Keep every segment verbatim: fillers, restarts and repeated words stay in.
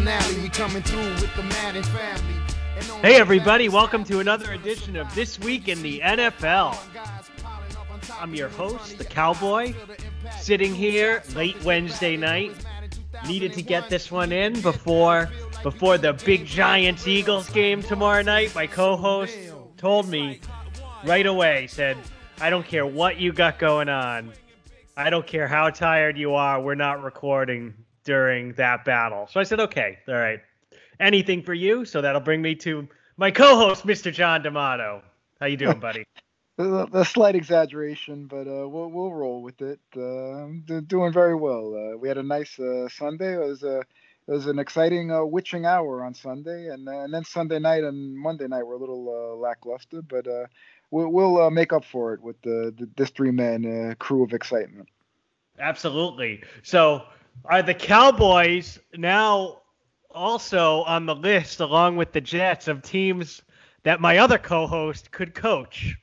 finale. We coming through with the Madden family. Hey everybody, welcome to another edition of This Week in the N F L. I'm your host, the Cowboy, sitting here late Wednesday night. Needed to get this one in before before the big Giants-Eagles game tomorrow night. My co-host told me right away, said, I don't care what you got going on. I don't care how tired you are. We're not recording during that battle. So I said, okay, all right. Anything for you? So that'll bring me to my co-host, Mister John D'Amato. How you doing, buddy? A slight exaggeration, but uh, we'll we'll roll with it. Uh, I'm doing very well. Uh, we had a nice uh, Sunday. It was a it was an exciting uh, witching hour on Sunday, and uh, and then Sunday night and Monday night were a little uh, lackluster, but uh, we'll we'll uh, make up for it with the, the this three man uh, crew of excitement. Absolutely. So are the Cowboys now also on the list, along with the Jets, of teams that my other co-host could coach?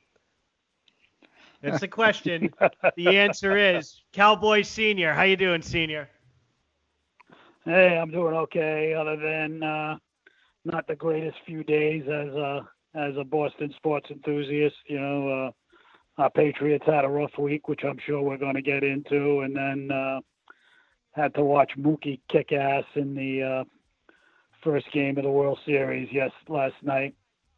That's the question. The answer is Cowboys Senior. How you doing, Senior? Hey, I'm doing okay, other than uh, not the greatest few days as a, as a Boston sports enthusiast. You know, uh, our Patriots had a rough week, which I'm sure we're going to get into, and then uh, had to watch Mookie kick ass in the uh, first game of the World Series yes last night.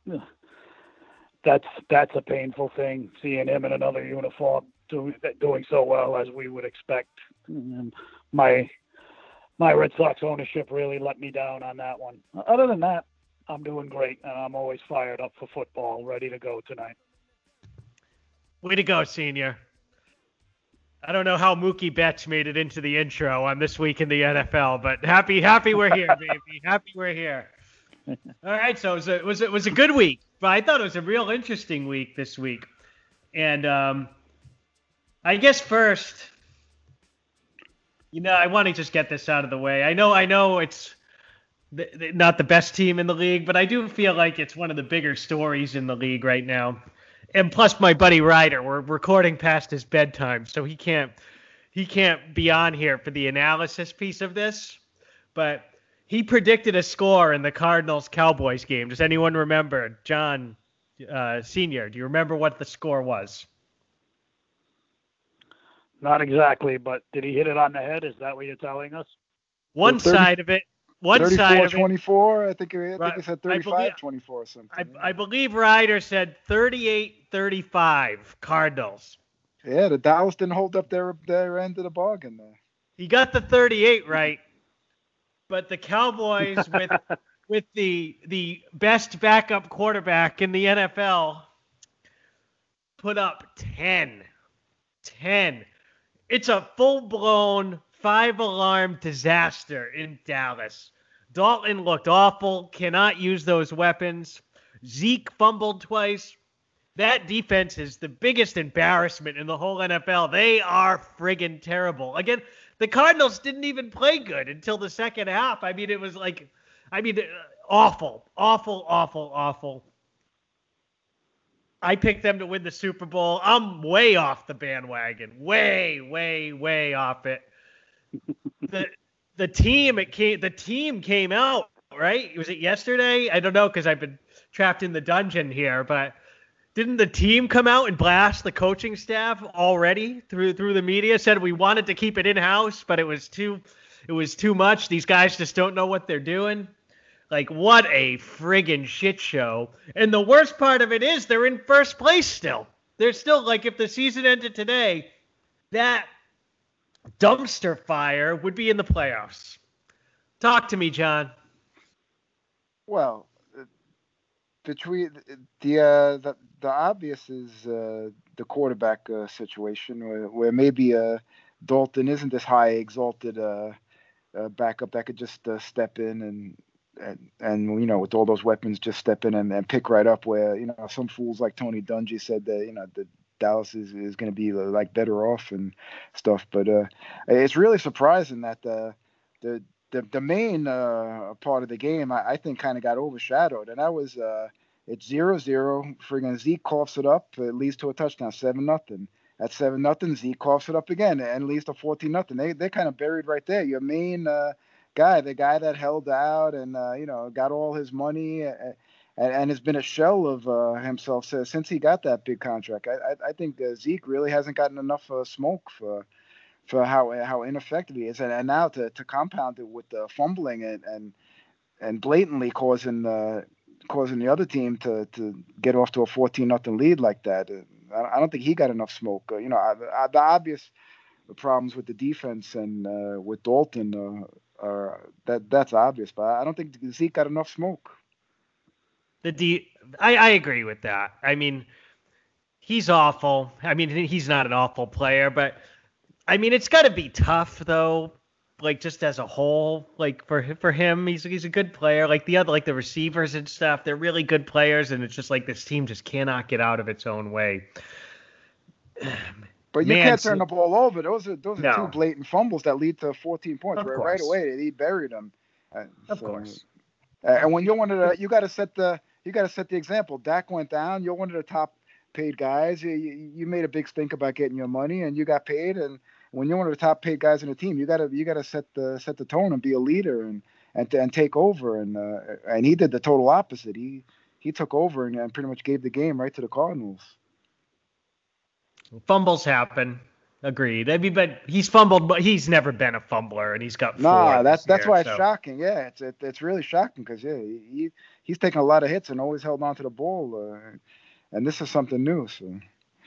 That's that's a painful thing, seeing him in another uniform doing doing so well as we would expect. And my my Red Sox ownership really let me down on that one. Other than that, I'm doing great, and I'm always fired up for football, ready to go tonight. Way to go, Senior. I don't know how Mookie Betts made it into the intro on This Week in the N F L, but happy happy we're here, baby. Happy we're here. All right, so it was a, it was a, it was a good week, but I thought it was a real interesting week this week. And um, I guess first, you know, I want to just get this out of the way. I know, I know it's th- th- not the best team in the league, but I do feel like it's one of the bigger stories in the league right now. And plus, my buddy Ryder, we're recording past his bedtime, so he can't he can't be on here for the analysis piece of this, but he predicted a score in the Cardinals-Cowboys game. Does anyone remember? John, uh, Senior, do you remember what the score was? Not exactly, but did he hit it on the head? Is that what you're telling us? One thirty, side of it. One side of it. twenty-four, I think, I think right, he said thirty-five twenty-four or something. I, I believe Ryder said thirty-eight thirty-five Cardinals. Yeah, the Dallas didn't hold up their, their end of the bargain there. He got the thirty-eight right. But the Cowboys, with with the the best backup quarterback in the N F L, put up ten. ten. It's a full-blown five-alarm disaster in Dallas. Dalton looked awful, cannot use those weapons. Zeke fumbled twice. That defense is the biggest embarrassment in the whole N F L. They are friggin' terrible. Again, the Cardinals didn't even play good until the second half. I mean, it was like, I mean, awful, awful, awful, awful. I picked them to win the Super Bowl. I'm way off the bandwagon. Way, way, way off it. The the team it came the team came out, right? Was it yesterday? I don't know, because I've been trapped in the dungeon here, but didn't the team come out and blast the coaching staff already through through the media? Said we wanted to keep it in-house, but it was too it was too much. These guys just don't know what they're doing. Like, what a friggin' shit show. And the worst part of it is they're in first place still. They're still, like, if the season ended today, that dumpster fire would be in the playoffs. Talk to me, John. Well, between the uh, the the obvious is uh, the quarterback uh, situation, where, where maybe uh, Dalton isn't this high exalted uh, uh, backup that could just uh, step in and, and and you know, with all those weapons, just step in and, and pick right up. Where, you know, some fools like Tony Dungy said that, you know, the Dallas is, is going to be like better off and stuff. But uh, it's really surprising that the the the, the main uh, part of the game, I, I think, kind of got overshadowed, and that was uh, it's zero zero. Friggin' Zeke coughs it up. It leads to a touchdown, seven nothing. At seven nothing, Zeke coughs it up again and leads to fourteen nothing. They they're kind of buried right there. Your main uh, guy, the guy that held out and uh, you know got all his money. Uh, and, and has been a shell of uh, himself since, since he got that big contract. I, I, I think uh, Zeke really hasn't gotten enough uh, smoke for for how how ineffective he is, and, and now to, to compound it with the fumbling and and, and blatantly causing uh, causing the other team to, to get off to a fourteen nothing lead like that. Uh, I, I don't think he got enough smoke. Uh, you know, I, I, the obvious problems with the defense and uh, with Dalton uh, are that that's obvious, but I don't think Zeke got enough smoke. The D, I, I agree with that. I mean, he's awful. I mean, he's not an awful player, but I mean, it's got to be tough though. Like just as a whole, like for for him, he's he's a good player. Like the other, like the receivers and stuff, they're really good players, and it's just like this team just cannot get out of its own way. But you Man, can't so, turn the ball over. Those are those are no. two blatant fumbles that lead to fourteen points. Of Right, course. right away, he buried them. Uh, Of so, course. Uh, and when you're one of the, you got to set the you got to set the example. Dak went down. You're one of the top paid guys. You, you, you made a big stink about getting your money, and you got paid. And when you're one of the top paid guys in the team, you gotta you gotta set the set the tone and be a leader and and and take over. And uh, and he did the total opposite. He he took over and, and pretty much gave the game right to the Cardinals. Fumbles happen. Agreed. I mean, but he's fumbled, but he's never been a fumbler, and he's got four. Nah, that's this that's year, why it's so. shocking. Yeah, it's it, it's really shocking because yeah, he he's taken a lot of hits and always held on to the ball, uh, and this is something new. So,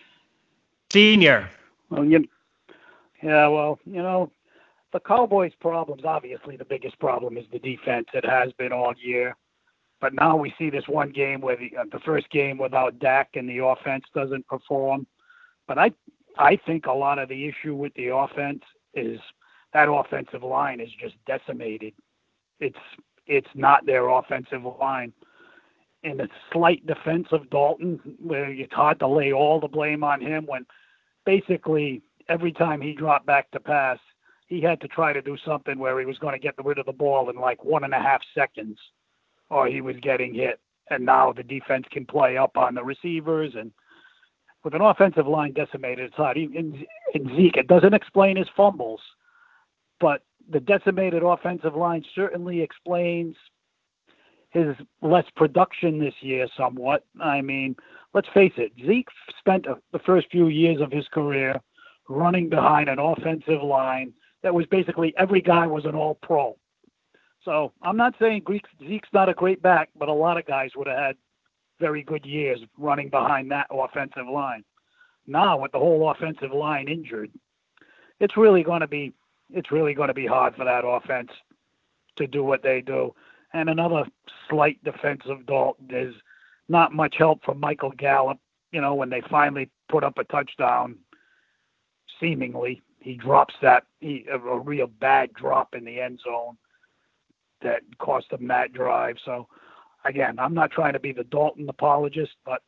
Senior. Well, you, yeah, well, you know, the Cowboys' problems, obviously the biggest problem is the defense. It has been all year. But now we see this one game where the, uh, the first game without Dak and the offense doesn't perform. But I I think a lot of the issue with the offense is that offensive line is just decimated. It's it's not their offensive line. In a slight defense of Dalton, where it's hard to lay all the blame on him when basically every time he dropped back to pass, he had to try to do something where he was going to get rid of the ball in like one and a half seconds or he was getting hit. And now the defense can play up on the receivers. And with an offensive line decimated, it's hard. In, in Zeke, it doesn't explain his fumbles, but the decimated offensive line certainly explains his less production this year somewhat. I mean, let's face it, Zeke spent a, the first few years of his career running behind an offensive line that was basically every guy was an all-pro. So I'm not saying Zeke's not a great back, but a lot of guys would have had very good years running behind that offensive line. Now with the whole offensive line injured, it's really going to be it's really going to be hard for that offense to do what they do. And another slight defense of Dalton is not much help from Michael Gallup. You know, when they finally put up a touchdown, seemingly he drops that he, a, a real bad drop in the end zone that cost them that drive. So again, I'm not trying to be the Dalton apologist, but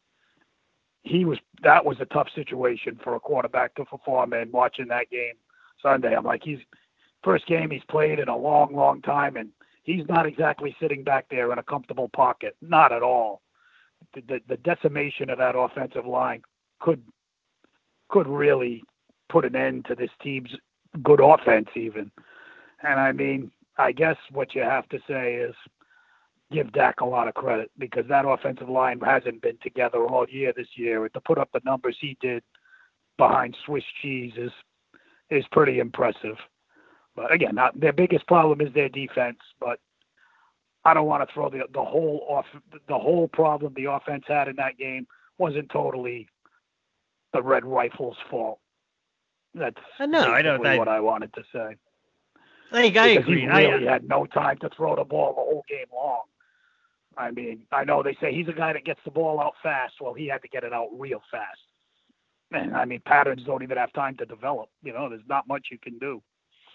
he was that was a tough situation for a quarterback to perform in. Watching that game Sunday, I'm like, he's first game he's played in a long, long time, and he's not exactly sitting back there in a comfortable pocket, not at all. The, the, the decimation of that offensive line could could really put an end to this team's good offense even. And I mean, I guess what you have to say is give Dak a lot of credit because that offensive line hasn't been together all year this year. To put up the numbers he did behind Swiss cheese is is pretty impressive. But again, not, their biggest problem is their defense. But I don't want to throw the the whole off the whole problem the offense had in that game wasn't totally the Red Rifles' fault. That's no, I don't. I, uh, what I wanted to say. I think I because agree. He really I, had no time to throw the ball the whole game long. I mean, I know they say he's a guy that gets the ball out fast. Well, he had to get it out real fast. And I mean, patterns don't even have time to develop. You know, there's not much you can do.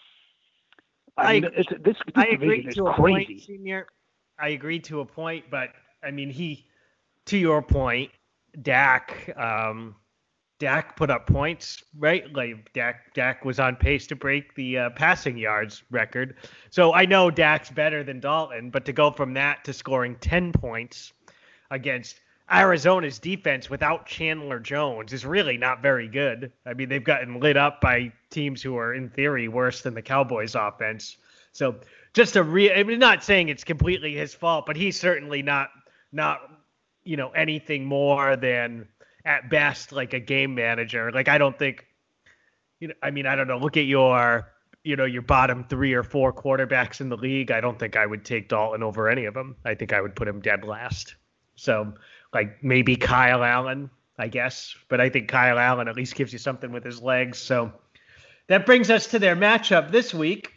I, I mean, it's, this, this I agree division to is a crazy. point, Senior. I agree to a point, but I mean, he, to your point, Dak, um, Dak put up points, right? Like Dak, Dak was on pace to break the uh, passing yards record. So I know Dak's better than Dalton, but to go from that to scoring ten points against Arizona's defense without Chandler Jones is really not very good. I mean, they've gotten lit up by teams who are in theory worse than the Cowboys offense. So just a real. I mean, not saying it's completely his fault, but he's certainly not not you know anything more than at best like a game manager. Like I don't think. You know, I mean, I don't know. Look at your, you know, your bottom three or four quarterbacks in the league. I don't think I would take Dalton over any of them. I think I would put him dead last. So, like maybe Kyle Allen, I guess. But I think Kyle Allen at least gives you something with his legs. So that brings us to their matchup this week.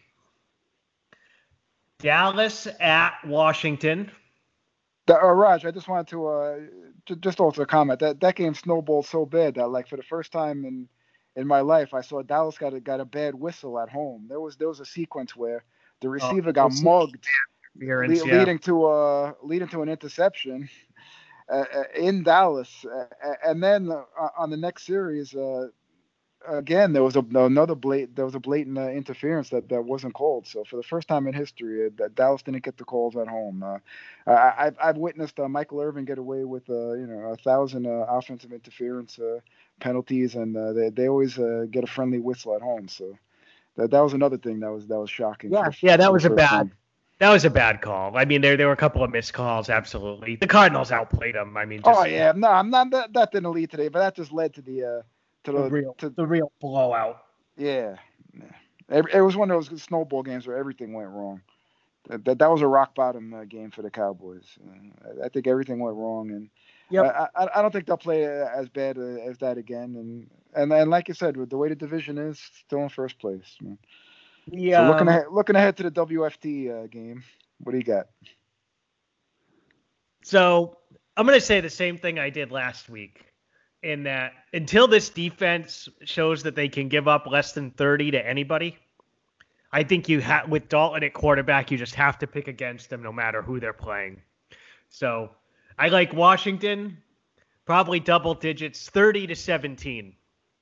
Dallas at Washington. The, uh, Raj, I just wanted to uh, j- just also comment that that game snowballed so bad that like for the first time in in my life, I saw Dallas got a got a bad whistle at home. There was there was a sequence where the receiver oh, got mugged, le- yeah. leading to uh leading to an interception uh, in Dallas, uh, and then uh, on the next series, uh, again there was a another blatant there was a blatant uh, interference that, that wasn't called. So for the first time in history, uh, Dallas didn't get the calls at home. Uh, I, I've I've witnessed uh, Michael Irvin get away with uh, you know a thousand uh, offensive interference Uh, penalties, and uh, they they always uh, get a friendly whistle at home. So that that was another thing that was that was shocking. Yeah, yeah, that was a bad time. That was a bad call. I mean, there there were a couple of missed calls. Absolutely, the Cardinals outplayed them. I mean, just, oh yeah, no, I'm not that that didn't lead today, but that just led to the uh, to the, the real to, the real blowout. Yeah, yeah. It, it was one of those snowball games where everything went wrong. That that, that was a rock bottom uh, game for the Cowboys. Uh, I think everything went wrong, and Yep. I, I don't think they'll play as bad as that again. And and, and like you said, with the way the division is, still in first place. Man. Yeah. So looking ahead, looking ahead to the W F T uh, game, what do you got? So I'm going to say the same thing I did last week, in that until this defense shows that they can give up less than thirty to anybody, I think you have with Dalton at quarterback, you just have to pick against them no matter who they're playing. So I like Washington, probably double digits, thirty to seventeen.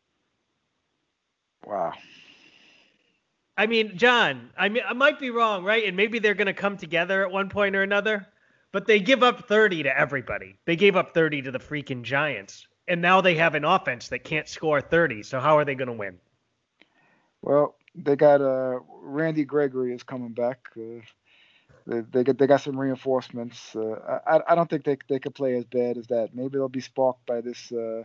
Wow. I mean, John, I mean, I might be wrong, right? And maybe they're going to come together at one point or another, but they give up thirty to everybody. They gave up thirty to the freaking Giants, and now they have an offense that can't score thirty. So how are they going to win? Well, they got uh, Randy Gregory is coming back. Uh, They they got, they got some reinforcements. Uh, I I don't think they they could play as bad as that. Maybe they'll be sparked by this. Uh,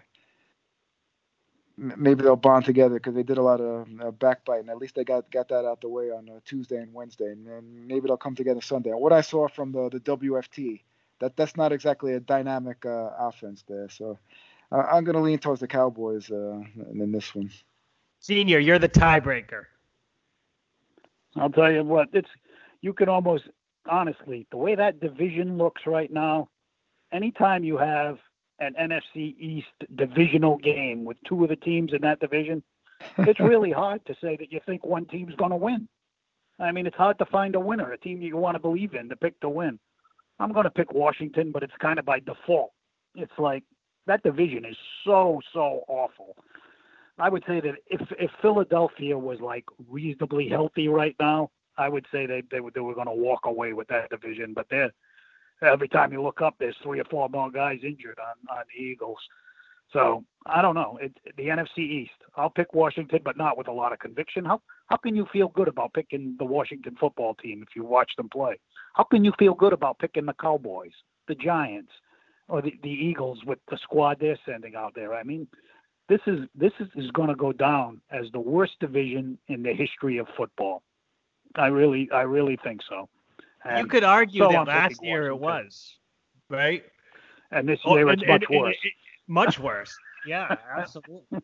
maybe they'll bond together because they did a lot of uh, backbiting. At least they got, got that out the way on uh, Tuesday and Wednesday, and then maybe they'll come together Sunday. And what I saw from the, the W F T, that that's not exactly a dynamic uh, offense there. So uh, I'm going to lean towards the Cowboys uh, in this one. Senior, you're the tiebreaker. I'll tell you what, it's you can almost. Honestly, the way that division looks right now, anytime you have an N F C East divisional game with two of the teams in that division, it's really hard to say that you think one team's going to win. I mean, it's hard to find a winner, a team you want to believe in to pick to win. I'm going to pick Washington, but it's kind of by default. It's like that division is so, so awful. I would say that if, if Philadelphia was like reasonably healthy right now, I would say they they, they were going to walk away with that division, but they're, every time you look up, there's three or four more guys injured on, on the Eagles. So I don't know. It, the N F C East, I'll pick Washington, but not with a lot of conviction. How how can you feel good about picking the Washington football team if you watch them play? How can you feel good about picking the Cowboys, the Giants, or the, the Eagles with the squad they're sending out there? I mean, this is this is, is going to go down as the worst division in the history of football. I really, I really think so. And you could argue so that last year it was, right? And this year oh, it's and, much and, worse. And, and, much worse. Yeah, absolutely.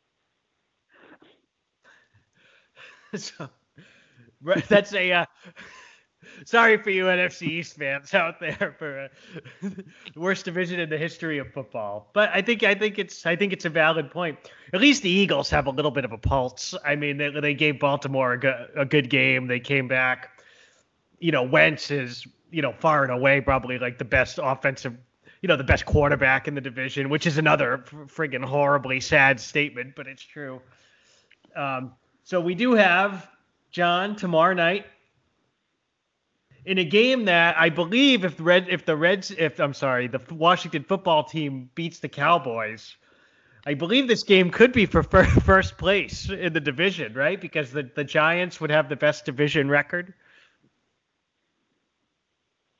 So that's a uh, sorry for you N F C East fans out there for uh, the worst division in the history of football. But I think I think it's I think it's a valid point. At least the Eagles have a little bit of a pulse. I mean, they, they gave Baltimore a good, a good game. They came back. You know, Wentz is, you know, far and away probably like the best offensive, you know, the best quarterback in the division, which is another friggin' horribly sad statement, but it's true. Um, so we do have, John, tomorrow night in a game that I believe if the Red, if the Reds, if I'm sorry, the Washington football team beats the Cowboys, I believe this game could be for first place in the division, right? Because the, the Giants would have the best division record.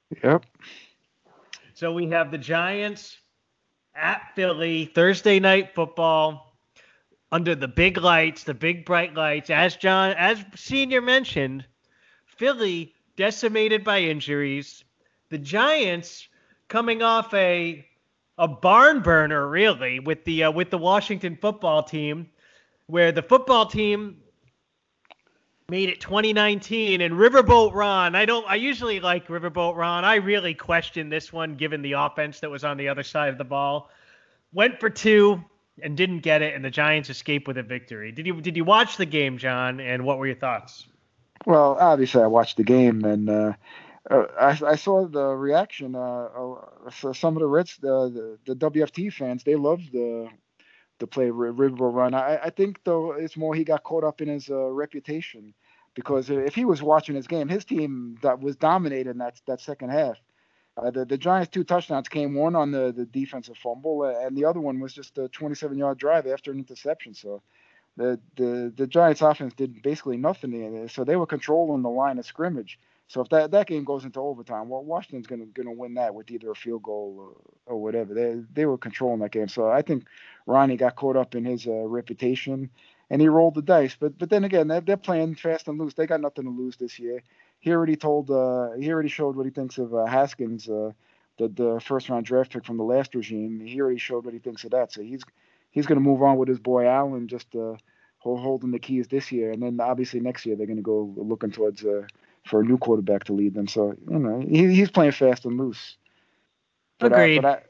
Yep. So we have the Giants at Philly, Thursday night football, under the big lights, the big bright lights. As John, as Senior mentioned, Philly decimated by injuries. The Giants coming off a a barn burner, really, with the uh, with the Washington football team, where the football team made it twenty nineteen, and Riverboat Ron. I don't. I usually like Riverboat Ron. I really question this one, given the offense that was on the other side of the ball. Went for two and didn't get it, and the Giants escaped with a victory. Did you did you watch the game, John? And what were your thoughts? Well, obviously, I watched the game, and uh, uh, I, I saw the reaction. Uh, uh, so some of the Reds, the, the the W F T fans, they loved the the play Riverboat Run. I, I think though it's more he got caught up in his uh, reputation, because if he was watching his game, his team that was dominating that that second half. Uh, the, the Giants' two touchdowns came, one on the, the defensive fumble, uh, and the other one was just a twenty-seven-yard drive after an interception. So the, the the Giants' offense did basically nothing. So they were controlling the line of scrimmage. So if that, that game goes into overtime, well, Washington's gonna gonna win that with either a field goal or, or whatever. They they were controlling that game. So I think Ronnie got caught up in his uh, reputation, and he rolled the dice. But but then again, they're, they're playing fast and loose. They got nothing to lose this year. He already told, uh, he already showed what he thinks of uh, Haskins, uh, the the first round draft pick from the last regime. He already showed what he thinks of that. So he's he's going to move on with his boy Allen, just uh, holding the keys this year, and then obviously next year they're going to go looking towards uh, for a new quarterback to lead them. So you know he, he's playing fast and loose. But Agreed. I,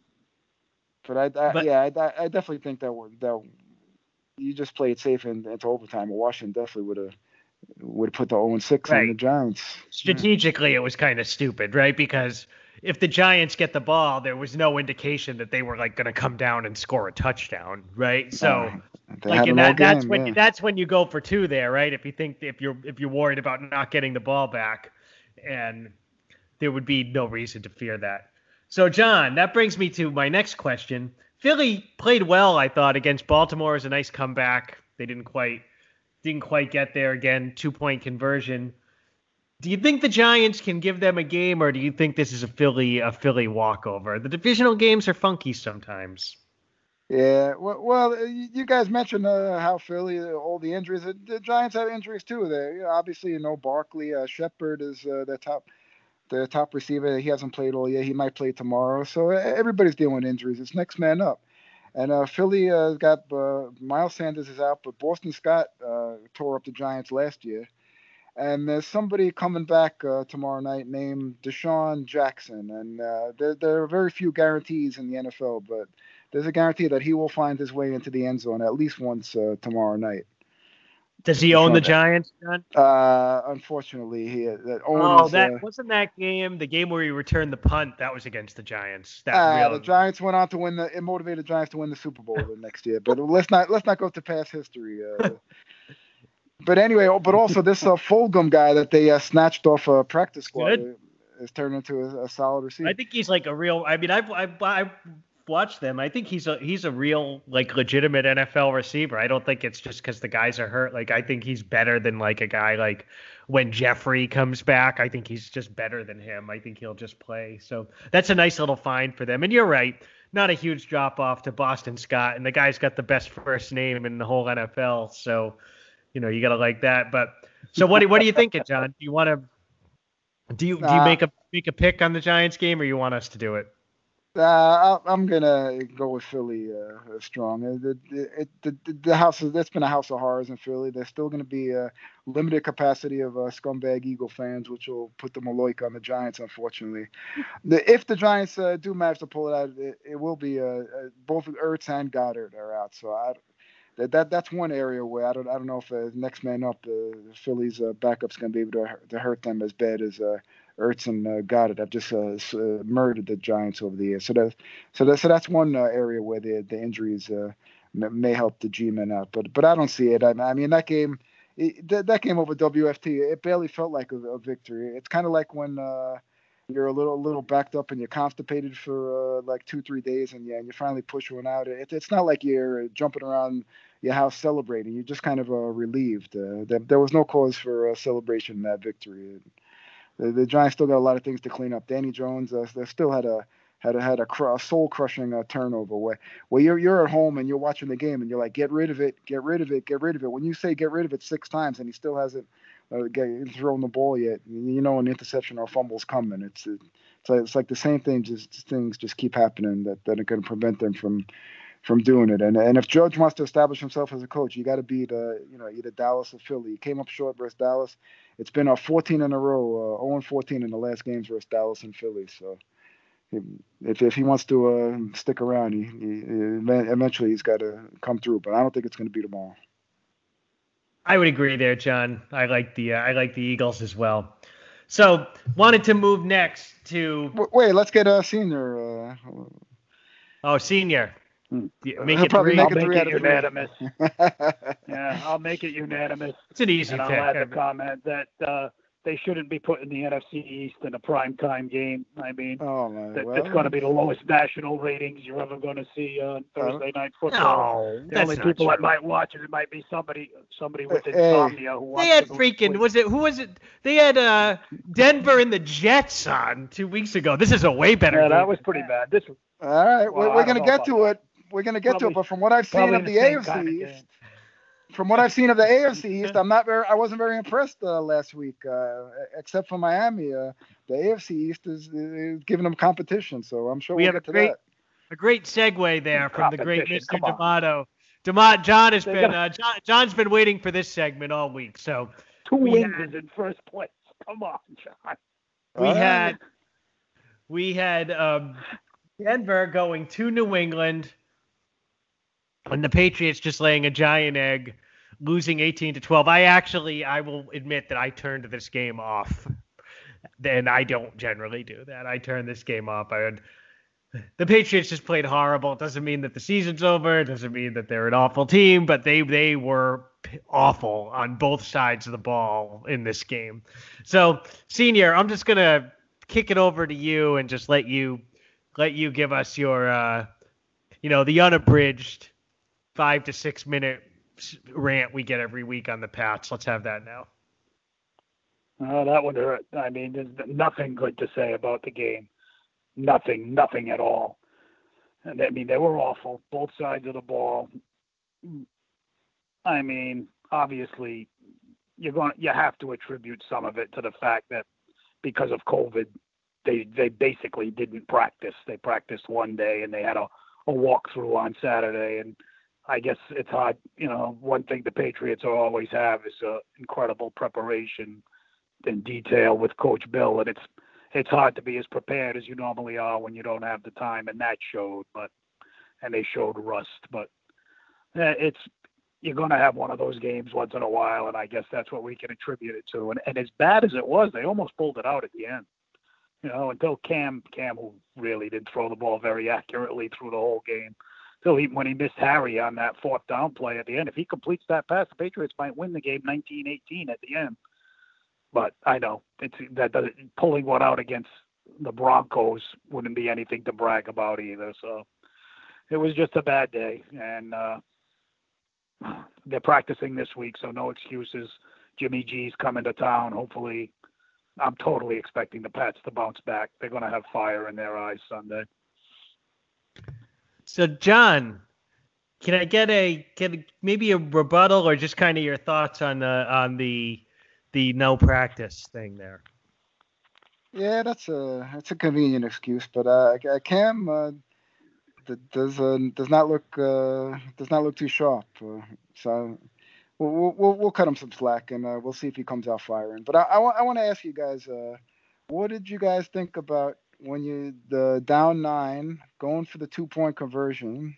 but I, but I, I but, yeah, I, I definitely think that that you just played safe in, into overtime. Washington definitely would have. would put the oh and six right. on the Giants. Strategically, yeah. It was kind of stupid, right? Because if the Giants get the ball, there was no indication that they were like going to come down and score a touchdown, right? So, uh, like in that, that's game, when yeah. that's when you go for two there, right? If you think if you're if you're worried about not getting the ball back, and there would be no reason to fear that. So, John, that brings me to my next question. Philly played well, I thought, against Baltimore. It was a nice comeback. They didn't quite. Didn't quite get there again, two-point conversion. Do you think the Giants can give them a game, or do you think this is a Philly a Philly walkover? The divisional games are funky sometimes. Yeah, well, well you guys mentioned uh, how Philly, uh, all the injuries. The, the Giants have injuries too. There, you know, obviously, you know, Barkley, uh, Shepard is uh, their top, their top receiver. He hasn't played all year. He might play tomorrow. So everybody's dealing with injuries. It's next man up. And uh, Philly uh, got uh, Miles Sanders is out, but Boston Scott uh, tore up the Giants last year. And there's somebody coming back uh, tomorrow night named Deshaun Jackson. And uh, there, there are very few guarantees in the N F L, but there's a guarantee that he will find his way into the end zone at least once uh, tomorrow night. Does he own the Giants, John? Uh, unfortunately, he that oh, that uh, wasn't that game. The game where he returned the punt that was against the Giants. That uh, real... the Giants went on to win the. It motivated the Giants to win the Super Bowl the next year. But let's not let's not go to past history. Uh, but anyway, but also this uh, Fulgham guy that they uh, snatched off a practice squad is turned into a, a solid receiver. I think he's like a real. I mean, I've I've, I've watched them. I think he's a he's a real like legitimate N F L receiver. I don't think it's just because the guys are hurt. Like I think he's better than like a guy like when Jeffrey comes back. I think he's just better than him. I think he'll just play. So that's a nice little find for them. And you're right, not a huge drop off to Boston Scott. And the guy's got the best first name in the whole N F L. So you know you gotta like that. But so what do what are you thinking, John? Do you want to do you do you make a make a pick on the Giants game, or you want us to do it? Uh, I'm gonna go with Philly uh, strong. The, the, the, the house is that's been a house of horrors in Philly. There's still gonna be a limited capacity of uh, scumbag Eagle fans, which will put the Maloik on the Giants. Unfortunately, the, if the Giants uh, do manage to pull it out, it, it will be uh, uh, both Ertz and Goddard are out. So I, that that that's one area where I don't I don't know if uh, next man up, uh, Philly's uh, backup's gonna be able to to hurt them as bad as. Uh, Ertz and uh, Goddard have just uh, uh, murdered the Giants over the years. So that, so that, so that's one uh, area where the the injuries uh, m- may help the G-men out. But but I don't see it. I, I mean that game, it, that, that game over W F T, it barely felt like a, a victory. It's kind of like when uh, you're a little little backed up and you're constipated for uh, like two three days and yeah, and you finally push one out. It, it's not like you're jumping around your house celebrating. You're just kind of uh, relieved. Uh, there, there was no cause for uh, celebration in that victory. the, the Giants still got a lot of things to clean up. Danny Jones, uh, they still had a had a had a, cr- a soul crushing uh, turnover where where you're you're at home and you're watching the game and you're like, get rid of it, get rid of it, get rid of it. When you say get rid of it six times and he still hasn't uh, get, thrown the ball yet, you know an interception or fumble's coming. It's it's like, it's like the same thing. Just things just keep happening that that are going to prevent them from. from doing it. And and if Judge wants to establish himself as a coach, you got to beat uh, you know either Dallas or Philly. He came up short versus Dallas. It's been a fourteen in a row, uh, oh and fourteen in the last games versus Dallas and Philly. So if if he wants to uh, stick around, he, he eventually he's got to come through. But I don't think it's going to be tomorrow. I would agree there, John. I like the uh, I like the Eagles as well. So wanted to move next to wait. Let's get a senior. Uh, oh, senior. Make He'll it probably three. make I'll it make three it out of three. unanimous. Yeah, I'll make it unanimous. It's an easy and pick. I'll add I the mean, comment that uh, they shouldn't be putting the N F C East in a prime time game. I mean, oh my, that, well, it's going to be the lowest national ratings you're ever going to see on Thursday night football. no, the that's only not people true. that might watch it, it might be somebody somebody with Hey. insomnia who They wants had to go freaking sleep. was it who was it? They had uh, Denver and the Jets on two weeks ago. This is a way better Yeah, game. that was pretty bad. This was all right, Well, we're, we're I don't going to know get about to it. We're going to get to Probably- it. But from what I've seen probably of the the same A F C kind of East, game. from what I've seen of the A F C East, I'm not very. I wasn't very impressed uh, last week, uh, except for Miami. Uh, the A F C East is, is giving them competition, so I'm sure We we'll have get a to great that. a great segue there from the great Competition, Mister come on. D'Amato. Demont, John has They been gotta- uh, John, John's been waiting for this segment all week. So Two we wins had- is in first place. Come on, John. we All right. had we had um, Denver going to New England, and the Patriots just laying a giant egg, losing eighteen to twelve. I actually, I will admit that I turned this game off. Then I don't generally do that. I turned this game off. I had, the Patriots just played horrible. It doesn't mean that the season's over. It doesn't mean that they're an awful team, but they they were awful on both sides of the ball in this game. So, Senior, I'm just gonna kick it over to you and just let you let you give us your uh, you know, the unabridged five to six minute rant we get every week on the Pats. Let's have that now. Oh, that would hurt. I mean, there's nothing good to say about the game. Nothing, nothing at all. And I mean, they were awful, both sides of the ball. I mean, obviously, you're going. You have to attribute some of it to the fact that because of COVID, they they basically didn't practice. They practiced one day and they had a a walkthrough on Saturday. And I guess it's hard. You know, one thing the Patriots always have is uh, incredible preparation in detail with Coach Bill, and it's it's hard to be as prepared as you normally are when you don't have the time, and that showed. But and they showed rust, but uh, it's you're going to have one of those games once in a while, and I guess that's what we can attribute it to. And and as bad as it was, they almost pulled it out at the end. You know, until Cam Cam, who really didn't throw the ball very accurately through the whole game, till he when he missed Harry on that fourth down play at the end. If he completes that pass, the Patriots might win the game nineteen eighteen at the end. But I know it's that doesn't, pulling one out against the Broncos wouldn't be anything to brag about either. So it was just a bad day, and uh, they're practicing this week, so no excuses. Jimmy G's coming to town. Hopefully, I'm totally expecting the Pats to bounce back. They're going to have fire in their eyes Sunday. So, John, can I get a can maybe a rebuttal or just kind of your thoughts on the on the the no practice thing there? Yeah, that's a that's a convenient excuse, but uh, Cam uh, does uh, does not look uh, does not look too sharp. Uh, so we'll, we'll we'll cut him some slack, and uh, we'll see if he comes out firing. But I I, I want to ask you guys, uh, what did you guys think about when you the down nine going for the two point conversion?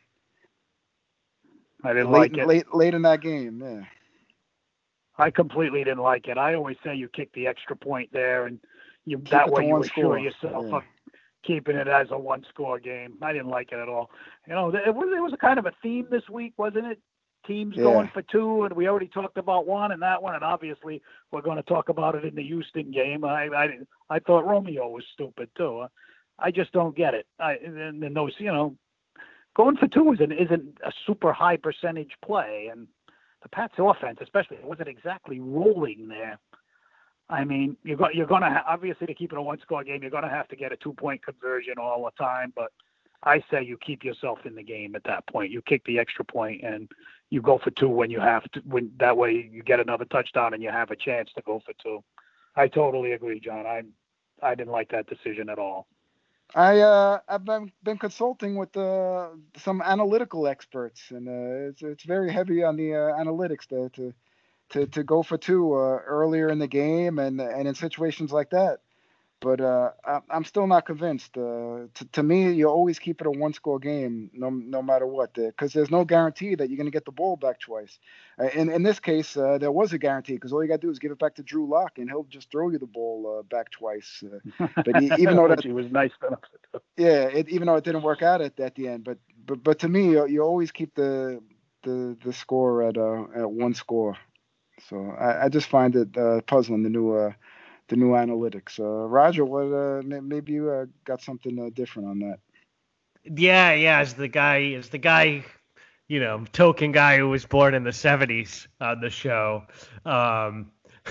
I didn't late, like it. Late late in that game, yeah. I completely didn't like it. I always say you kick the extra point there, and you Keep that it way to you one assure score. yourself Yeah. of keeping it as a one-score game. I didn't like it at all. You know, it was it was a kind of a theme this week, wasn't it? Teams Yeah. going for two, and we already talked about one and that one, and obviously we're going to talk about it in the Houston game. I I, I thought Romeo was stupid too. I just don't get it. I and, and those, you know, going for two isn't isn't a super high percentage play, and the Pats offense, especially, wasn't exactly rolling there. I mean, you're going you're going to ha- obviously to keep it a one-score game, you're going to have to get a two-point conversion all the time. But I say you keep yourself in the game at that point. You kick the extra point and you go for two when you have to. When that way you get another touchdown and you have a chance to go for two. I totally agree, John. I I didn't like that decision at all. I uh, I've been, been consulting with uh, some analytical experts, and uh, it's it's very heavy on the uh, analytics to, to to to go for two uh, earlier in the game and and in situations like that. But uh, I, I'm still not convinced. Uh, to, to me, you always keep it a one-score game, no no matter what, because there's no guarantee that you're going to get the ball back twice. Uh, in in this case, uh, there was a guarantee because all you got to do is give it back to Drew Lock, and he'll just throw you the ball uh, back twice. Uh, but he, even though that he was nice enough to do. Yeah, it, even though it didn't work out at, at the end, but but but to me, you, you always keep the the the score at uh, at one score. So I, I just find it uh, puzzling, the new uh, the new analytics. Uh, Roger, what uh, maybe you uh, got something uh, different on that? Yeah, yeah. As the guy, as the guy, you know, token guy who was born in the seventies on the show. Um,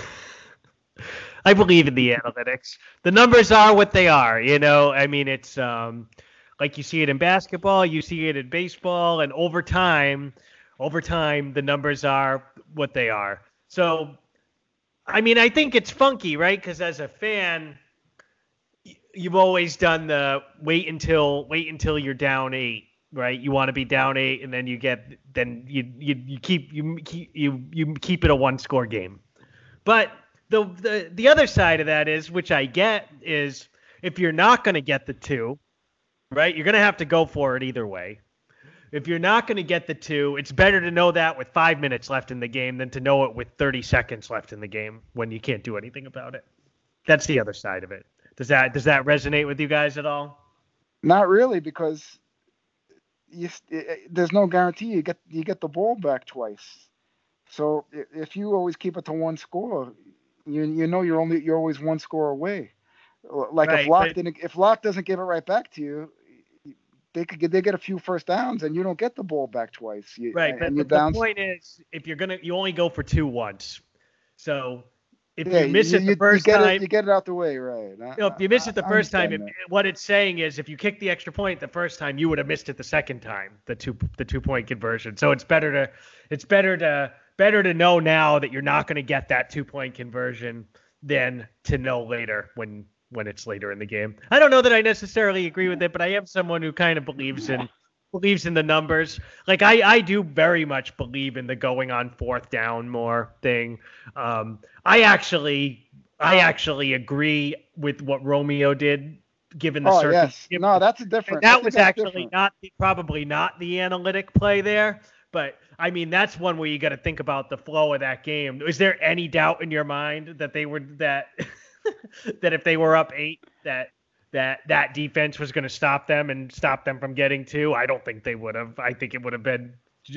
I believe in the analytics. The numbers are what they are. You know, I mean, it's um, like you see it in basketball, you see it in baseball, and over time, over time, the numbers are what they are. So, I mean, I think it's funky, right? Because as a fan, you've always done the wait until wait until you're down eight, right? You want to be down eight, and then you get then you you, you keep you keep you you keep it a one score game. But the the the other side of that is, which I get, is if you're not going to get the two, right? You're going to have to go for it either way. If you're not going to get the two, it's better to know that with five minutes left in the game than to know it with thirty seconds left in the game when you can't do anything about it. That's the other side of it. Does that does that resonate with you guys at all? Not really, because you, it, there's no guarantee you get you get the ball back twice. So if you always keep it to one score, you you know you're only you're always one score away. Like right, if Locke but, didn't if Locke doesn't give it right back to you, they could get, they get a few first downs and you don't get the ball back twice. You, right, but, but the point is, if you're gonna, you only go for two once. So if yeah, you miss you, it the you, first you get time, it, you get it out the way, right? I, you know, if you miss it the I, first time, if, that. what it's saying is, if you kick the extra point the first time, you would have missed it the second time, the two the two point conversion. So it's better to it's better to better to know now that you're not going to get that two point conversion than to know later when. when it's later in the game. I don't know that I necessarily agree with it, but I am someone who kind of believes in believes in the numbers. Like I, I do very much believe in the going on fourth down more thing. Um, I actually I actually agree with what Romeo did given the oh, circumstances. Yes. No, that's a different. And that was actually different. not the, probably not the analytic play there, but I mean that's one where you got to think about the flow of that game. Is there any doubt in your mind that they were that that if they were up eight, that that that defense was going to stop them and stop them from getting two? I don't think they would have. I think it would have been.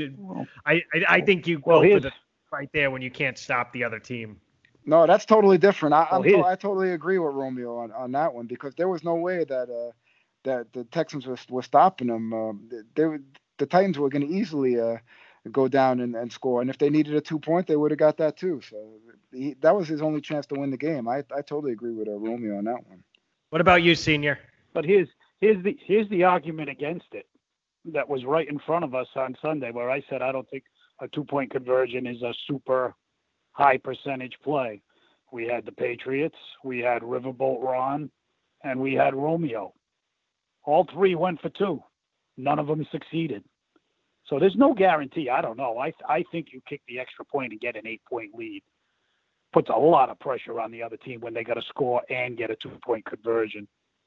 I I, I think you well, go for the right there when you can't stop the other team. No, that's totally different. I well, I'm to, I totally agree with Romeo on, on that one because there was no way that uh that the Texans were, were stopping them. Um, they were, the Titans were going to easily uh go down and, and score, and if they needed a two point, they would have got that too. So he, that was his only chance to win the game. I I totally agree with uh, Romeo on that one. What about you, Senior? But here's here's the here's the argument against it that was right in front of us on Sunday, where I said I don't think a two point conversion is a super high percentage play. We had the Patriots, we had Riverboat Ron, and we had Romeo. All three went for two. None of them succeeded. So there's no guarantee. I don't know. I I think you kick the extra point and get an eight-point lead. Puts a lot of pressure on the other team when they got to score and get a two-point conversion.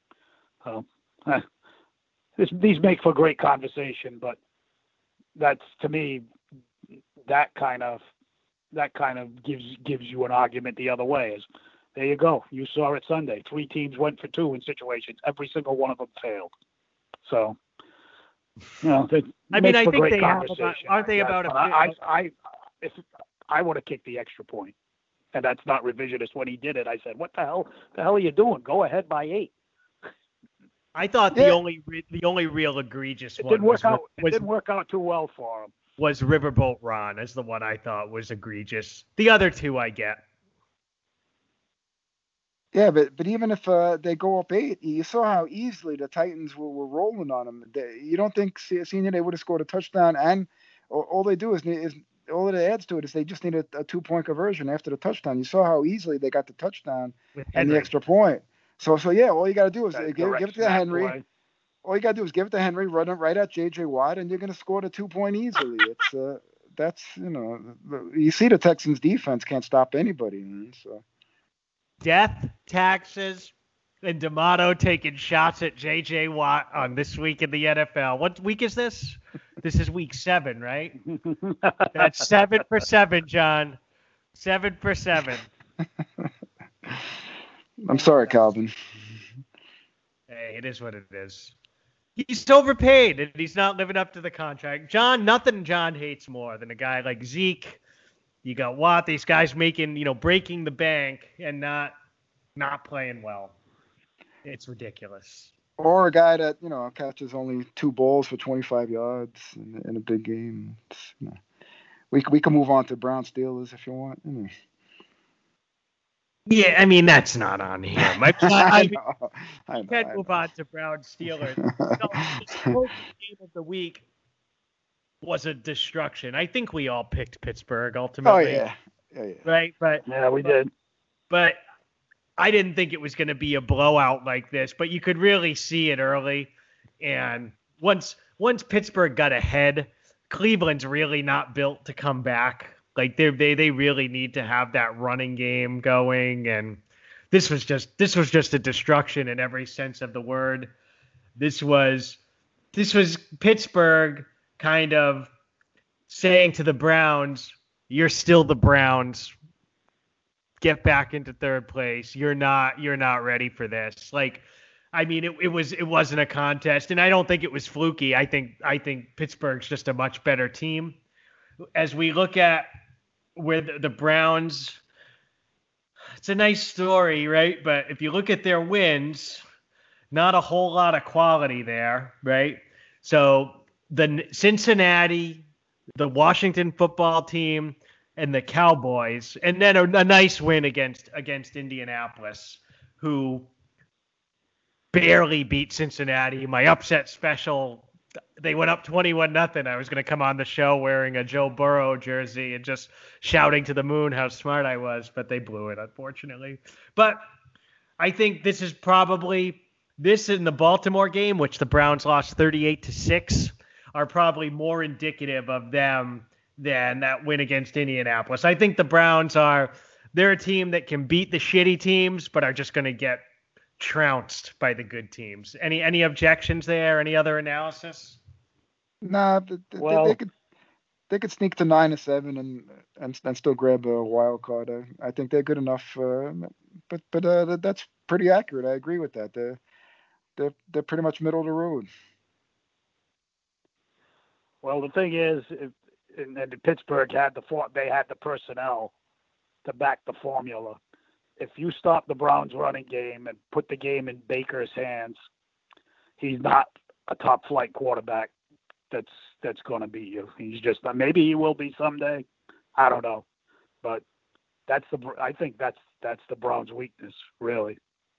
Um, eh, this, these make for great conversation, but that's to me that kind of that kind of gives gives you an argument the other way. Is there you go. You saw it Sunday. Three teams went for two in situations. Every single one of them failed. So. You know, I mean, I think they have about, aren't they about a I, I, I, if I would have kicked the extra point, and that's not revisionist. When he did it, I said, "What the hell? The hell are you doing? Go ahead by eight." I thought yeah. the only the only real egregious it one didn't work was, out. was, it didn't work out too well for him. Was Riverboat Ron as the one I thought was egregious. The other two I get. Yeah, but but even if uh, they go up eight, you saw how easily the Titans were, were rolling on them. They, you don't think Se- Senior they would have scored a touchdown, and all, all they do is need- is all that adds to it is they just need a, a two point conversion after the touchdown. You saw how easily they got the touchdown with and the Henry. extra point. So so yeah, all you got to do is uh, That give, direct give it to snap Henry. play. All you got to do is give it to Henry, run it right at J J Watt, and you're going to score the two point easily. It's uh, that's you know the- you see the Texans defense can't stop anybody, man, so. Death, taxes, and D'Amato taking shots at J J Watt on This Week in the N F L. What week is this? This is week seven, right? That's seven for seven, John. Seven for seven. I'm sorry, Calvin. Hey, it is what it is. He's overpaid, and he's not living up to the contract. John, nothing John hates more than a guy like Zeke. You got Watt, these guys making, you know, breaking the bank and not not playing well. It's ridiculous. Or a guy that, you know, catches only two balls for twenty-five yards in, in a big game. It's, you know, we we can move on to Brown Steelers if you want. You know. Yeah, I mean, that's not on him. I, I, I I know. I know. can't I move know. on to Brown Steelers. No, the supposed game of the week was a destruction. I think we all picked Pittsburgh Oh ultimately. yeah. Yeah, yeah. Right? But Yeah, we did. but I didn't think it was going to be a blowout like this, but you could really see it early. And once once Pittsburgh got ahead, Cleveland's really not built to come back. Like they they they really need to have that running game going, and this was just this was just a destruction in every sense of the word. This was this was Pittsburgh kind of saying to the Browns, "You're still the Browns. Get back into third place. You're not you're not ready for this." Like, I mean, it, it was it wasn't a contest, and I don't think it was fluky. I think I think Pittsburgh's just a much better team. As we look at where the, the Browns, it's a nice story, right? But if you look at their wins, not a whole lot of quality there, right? So the Cincinnati, the Washington football team, and the Cowboys, and then a, a nice win against against Indianapolis, who barely beat Cincinnati. My upset special, they went up twenty-one nothing. I was going to come on the show wearing a Joe Burrow jersey and just shouting to the moon how smart I was, but they blew it, unfortunately. But I think this is probably, this in the Baltimore game, which the Browns lost thirty-eight to six, are probably more indicative of them than that win against Indianapolis. I think the Browns are, they're a team that can beat the shitty teams, but are just going to get trounced by the good teams. Any any objections there? Any other analysis? Nah, but they, Well- they could they could sneak to nine or seven and and, and still grab a wild card. I, I think they're good enough. Uh, but but uh, that, that's pretty accurate. I agree with that. They're they're they're pretty much middle of the road. Well, the thing is, if, and, and Pittsburgh had the for- they had the personnel to back the formula. If you stop the Browns' running game and put the game in Baker's hands, he's not a top flight quarterback. That's that's going to beat you. He's just maybe he will be someday. I don't know, but that's the I think that's that's the Browns' weakness really.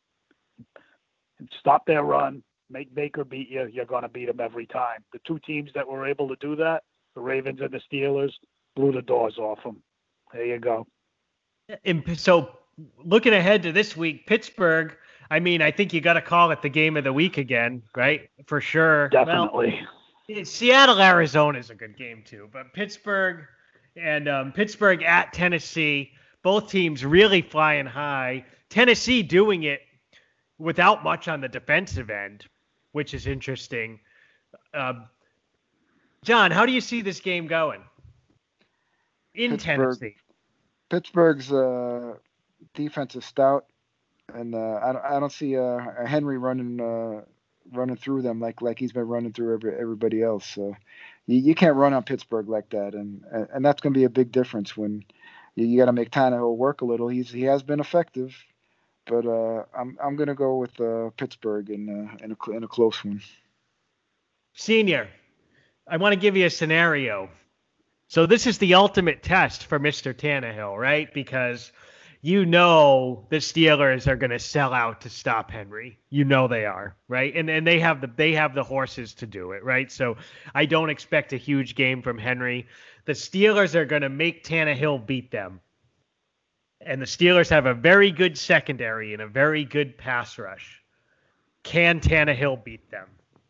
Stop their run, make Baker beat you. You're going to beat him every time. The two teams that were able to do that, the Ravens and the Steelers, blew the doors off them. There you go. And so looking ahead to this week, Pittsburgh, I mean, I think you got to call it the game of the week again, right? For sure. Definitely. Well, Seattle, Arizona is a good game too, but Pittsburgh and um, Pittsburgh at Tennessee, both teams really flying high. Tennessee doing it without much on the defensive end, which is interesting. Um, John, how do you see this game going in Pittsburgh. Tennessee? Pittsburgh's uh, defense is stout, and uh, I don't I don't see uh, Henry running uh, running through them like like he's been running through every, everybody else. So you, you can't run on Pittsburgh like that, and and, and that's going to be a big difference when you, you got to make Tannehill work a little. He's he has been effective, but uh, I'm I'm going to go with uh, Pittsburgh in uh, in a in a close one. Senior, I want to give you a scenario. So this is the ultimate test for Mister Tannehill, right? Because you know the Steelers are going to sell out to stop Henry. You know they are, right? And and they have the they have the horses to do it, right? So I don't expect a huge game from Henry. The Steelers are going to make Tannehill beat them. And the Steelers have a very good secondary and a very good pass rush. Can Tannehill beat them?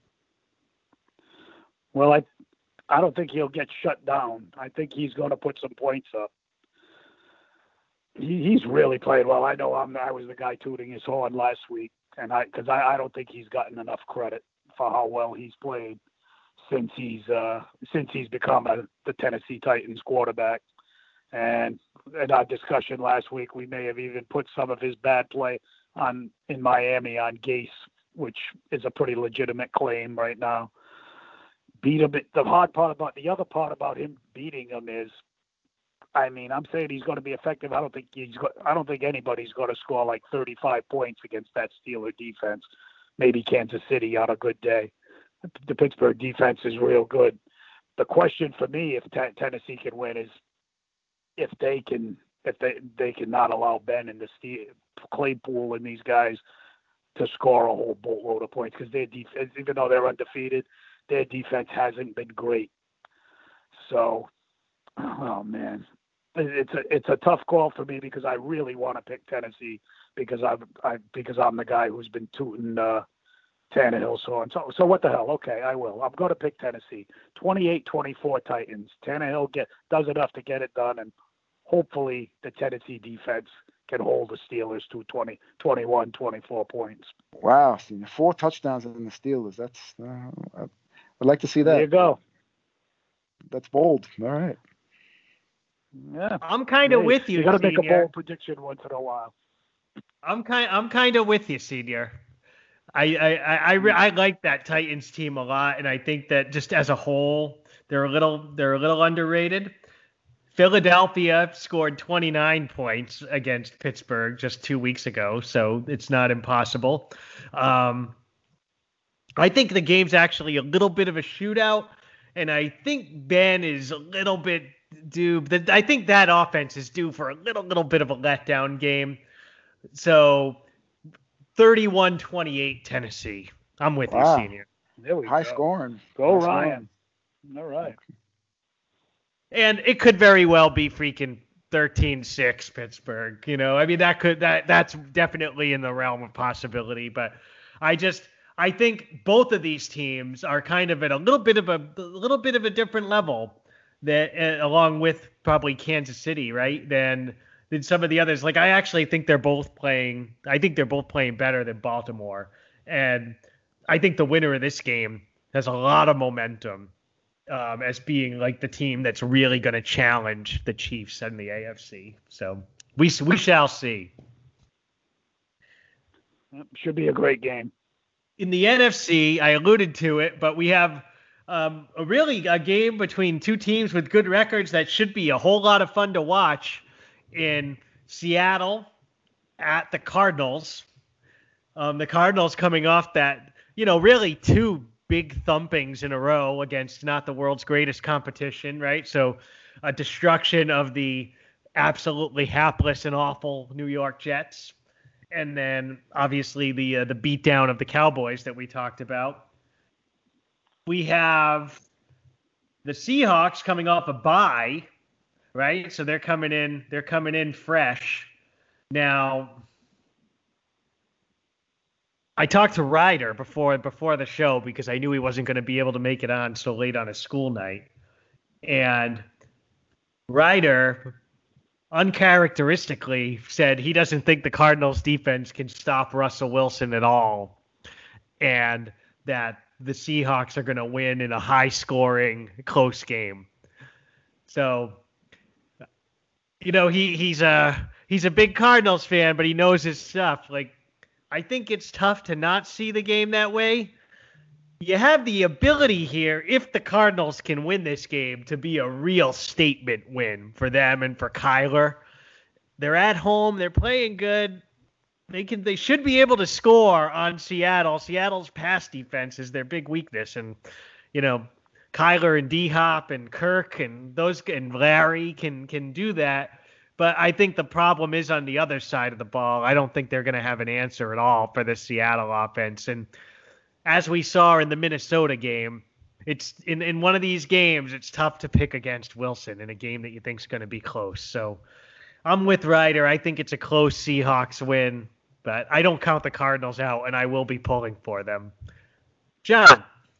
Well, I I don't think he'll get shut down. I think he's going to put some points up. He, he's really played well. I know I'm, I was the guy tooting his horn last week, and I because I, I don't think he's gotten enough credit for how well he's played since he's uh, since he's become a, the Tennessee Titans quarterback. And in our discussion last week, we may have even put some of his bad play on in Miami on Gase, which is a pretty legitimate claim right now. Beat him. The hard part about the other part about him beating him is, I mean, I'm saying he's going to be effective. I don't think he's. Go, I don't think anybody's going to score like thirty-five points against that Steeler defense. Maybe Kansas City on a good day. The Pittsburgh defense is real good. The question for me, if t- Tennessee can win, is if they can, if they they can not allow Ben and the Steve, Claypool and these guys to score a whole boatload of points, because their defense, even though they're undefeated, their defense hasn't been great. So, oh man, it's a it's a tough call for me because I really want to pick Tennessee because I've I because I'm the guy who's been tooting uh, Tannehill's horn. So so what the hell? Okay, I will. I'm going to pick Tennessee. twenty-eight twenty-four Titans. Tannehill get does enough to get it done, and hopefully the Tennessee defense can hold the Steelers to twenty, twenty-one, twenty-four points. Wow, see, four touchdowns in the Steelers. That's uh, I'd like to see that. There you go. That's bold. All right. Yeah, I'm kind of hey, with you. You got to make a Senior. bold prediction once in a while. I'm kind. I'm kind of with you, Senior. I I I I, re- I like that Titans team a lot, and I think that just as a whole, they're a little they're a little underrated. Philadelphia scored twenty-nine points against Pittsburgh just two weeks ago, so it's not impossible. Um, I think the game's actually a little bit of a shootout, and I think Ben is a little bit due. I think that offense is due for a little little bit of a letdown game. So thirty-one twenty-eight Tennessee. I'm with Wow. you, Senior. There we High go. scoring. Go High Ryan. scoring. All right. And it could very well be freaking thirteen six Pittsburgh. You know, I mean, that could that that's definitely in the realm of possibility. But I just I think both of these teams are kind of at a little bit of a, a little bit of a different level that, uh, along with probably Kansas City, right? Than than some of the others. Like I actually think they're both playing. I think they're both playing better than Baltimore, and I think the winner of this game has a lot of momentum. Um, as being like the team that's really going to challenge the Chiefs and the A F C. So we we shall see. Should be a great game. In the N F C, I alluded to it, but we have um, a really a game between two teams with good records that should be a whole lot of fun to watch in Seattle at the Cardinals. Um, the Cardinals coming off that, you know, really two big thumpings in a row against not the world's greatest competition, right? So a destruction of the absolutely hapless and awful New York Jets. And then obviously the uh, the beatdown of the Cowboys that we talked about. We have the Seahawks coming off a bye, right? So they're coming in, they're coming in fresh. Now, I talked to Ryder before before the show because I knew he wasn't going to be able to make it on so late on a school night. And Ryder uncharacteristically said he doesn't think the Cardinals defense can stop Russell Wilson at all, and that the Seahawks are going to win in a high-scoring, close game. So, you know, he he's a he's a big Cardinals fan, but he knows his stuff. Like, I think it's tough to not see the game that way. You have the ability here, if the Cardinals can win this game, to be a real statement win for them and for Kyler. They're at home. They're playing good. They can. They should be able to score on Seattle. Seattle's pass defense is their big weakness, and you know, Kyler and D-Hop and Kirk and those and Larry can can do that. But I think the problem is on the other side of the ball. I don't think they're going to have an answer at all for the Seattle offense. And as we saw in the Minnesota game, it's in, in one of these games, it's tough to pick against Wilson in a game that you think is going to be close. So I'm with Ryder. I think it's a close Seahawks win, but I don't count the Cardinals out, and I will be pulling for them. John.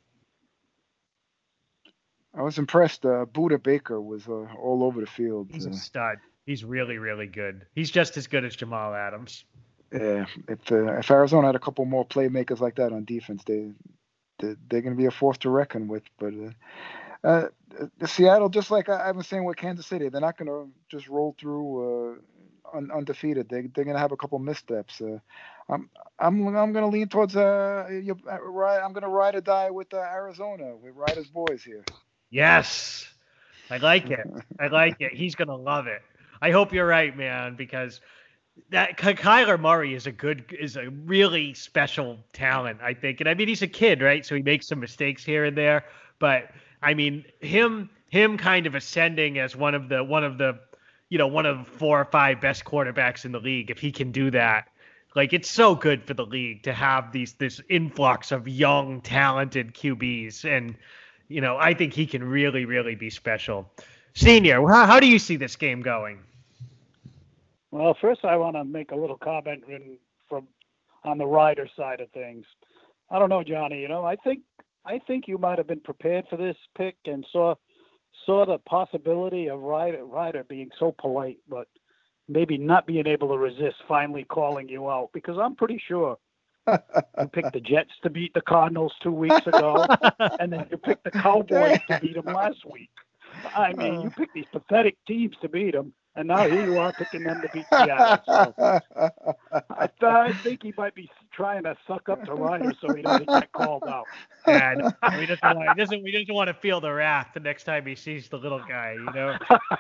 I was impressed. Uh, Buda Baker was uh, all over the field. He's uh, a stud. He's really, really good. He's just as good as Jamal Adams. Yeah, if uh, if Arizona had a couple more playmakers like that on defense, they, they they're going to be a force to reckon with. But uh, uh, the Seattle, just like I, I was saying with Kansas City, they're not going to just roll through uh, un, undefeated. They they're going to have a couple missteps. Uh, I'm I'm I'm going to lean towards uh, you, uh I'm going to ride or die with uh, Arizona with Ryder's boys here. Yes, I like it. I like it. He's going to love it. I hope you're right, man, because that Kyler Murray is a good, is a really special talent, I think. And I mean, he's a kid, right? So he makes some mistakes here and there. But I mean, him, him kind of ascending as one of the, one of the, you know, one of four or five best quarterbacks in the league. If he can do that, like, it's so good for the league to have these, this influx of young, talented Q Bs. And, you know, I think he can really, really be special. Senior, how, how do you see this game going? Well, first I want to make a little comment in, from on the Ryder side of things. I don't know, Johnny. You know, I think I think you might have been prepared for this pick and saw saw the possibility of Ryder Ryder being so polite, but maybe not being able to resist finally calling you out, because I'm pretty sure you picked the Jets to beat the Cardinals two weeks ago, and then you picked the Cowboys to beat them last week. I mean, you picked these pathetic teams to beat them, and now here you are picking them to beat Seattle. So I, I think he might be trying to suck up to Ryder so he doesn't get called out. Yeah, no, he doesn't want, he doesn't, he doesn't want to feel the wrath the next time he sees the little guy, you know?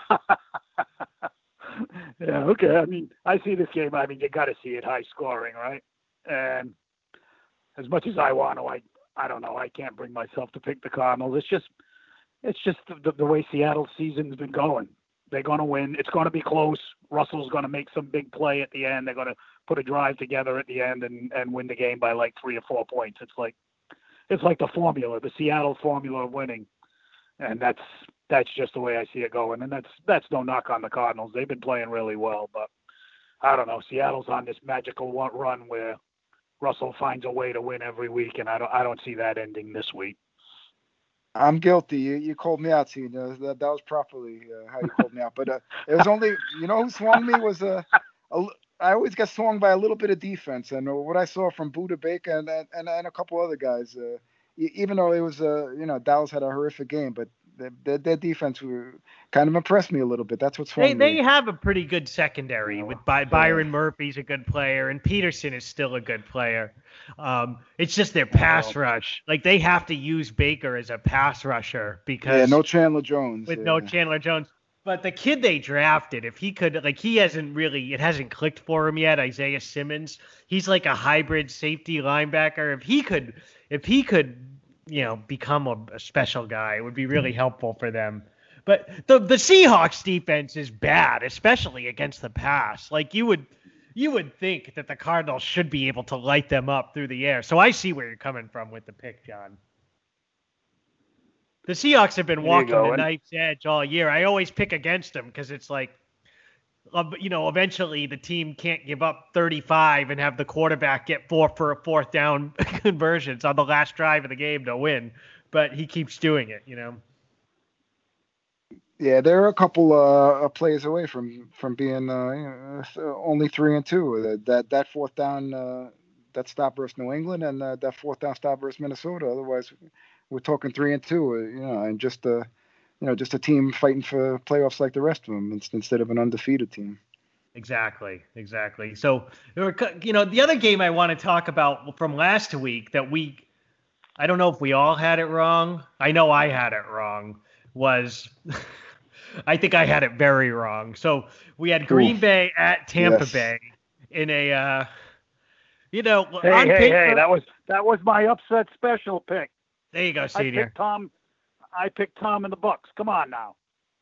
Yeah, okay. I mean, I see this game. I mean, you got to see it high scoring, right? And as much as I want to, I, I don't know. I can't bring myself to pick the Cardinals. It's just, it's just the, the way Seattle's season's been going. They're going to win. It's going to be close. Russell's going to make some big play at the end. They're going to put a drive together at the end and, and win the game by like three or four points. It's like, it's like the formula, the Seattle formula of winning. And that's, that's just the way I see it going. And that's, that's no knock on the Cardinals. They've been playing really well, but I don't know. Seattle's on this magical run where Russell finds a way to win every week. And I don't, I don't see that ending this week. I'm guilty. You, you called me out, Tina. That, that was properly uh, how you called me out. But uh, it was only, you know, who swung me was a, a. I always get swung by a little bit of defense, and what I saw from Buda Baker and and, and a couple other guys. Uh, even though it was, uh, you know, Dallas had a horrific game, but their, their defense were, kind of impressed me a little bit. That's what swung they, me. They have a pretty good secondary. Yeah. With By, Byron Murphy's a good player, and Peterson is still a good player. Um, it's just their pass rush. Like, they have to use Baker as a pass rusher because yeah, no Chandler Jones. With yeah. no Chandler Jones. But the kid they drafted, if he could, like, he hasn't really, it hasn't clicked for him yet, Isaiah Simmons. He's like a hybrid safety linebacker. If he could, if he could, you know, become a, a special guy, it would be really helpful for them. But the the Seahawks defense is bad, especially against the pass. Like, you would you would think that the Cardinals should be able to light them up through the air. So I see where you're coming from with the pick, John. The Seahawks have been walking the knife's edge all year. I always pick against them because it's like, you know, eventually the team can't give up thirty-five and have the quarterback get four for a fourth down conversions on the last drive of the game to win. But he keeps doing it, you know. Yeah, they're a couple uh, plays away from from being uh, you know, only three and two. That that fourth down, uh, that stop versus New England, and uh, that fourth down stop versus Minnesota. Otherwise, we're talking three and two. Uh, you know, and just a, you know, just a team fighting for playoffs like the rest of them instead of an undefeated team. Exactly, exactly. So, you know, the other game I want to talk about from last week that we, I don't know if we all had it wrong. I know I had it wrong. Was I think I had it very wrong. So we had Green Oof. Bay at Tampa yes. Bay in a, uh, you know, hey, on hey, paper, hey, that was that was my upset special pick. There you go, Senior. I picked Tom. I picked Tom in the Bucks. Come on now.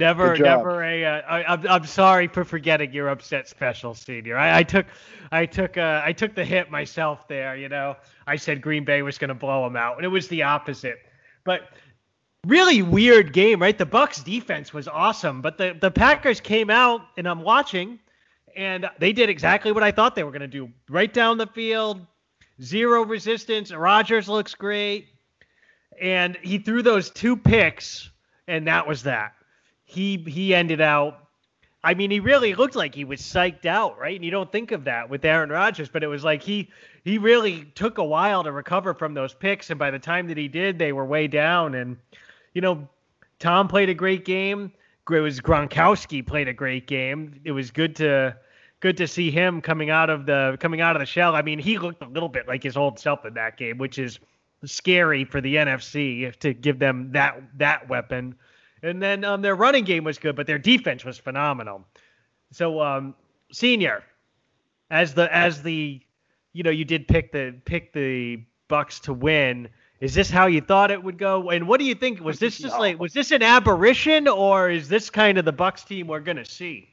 Never, Good job. never a. Uh, I, I'm, I'm sorry for forgetting your upset special, Senior. I, I took, I took, uh, I took the hit myself there. You know, I said Green Bay was going to blow them out, and it was the opposite. But really weird game, right? The Bucs defense was awesome, but the the Packers came out, and I'm watching, and they did exactly what I thought they were going to do. Right down the field, zero resistance. Rodgers looks great, and he threw those two picks, and that was that. He he ended out, I mean, he really looked like he was psyched out, right? And you don't think of that with Aaron Rodgers, but it was like he he really took a while to recover from those picks, and by the time that he did, they were way down. And, you know, Tom played a great game. It was Gronkowski played a great game. It was good to good to see him coming out of the coming out of the shell. I mean, he looked a little bit like his old self in that game, which is scary for the N F C to give them that that weapon. And then um, their running game was good, but their defense was phenomenal. So, um, Senior, as the as the you know you did pick the pick the Bucs to win. Is this how you thought it would go? And what do you think? Was this just like was this an aberration, or is this kind of the Bucs team we're gonna see?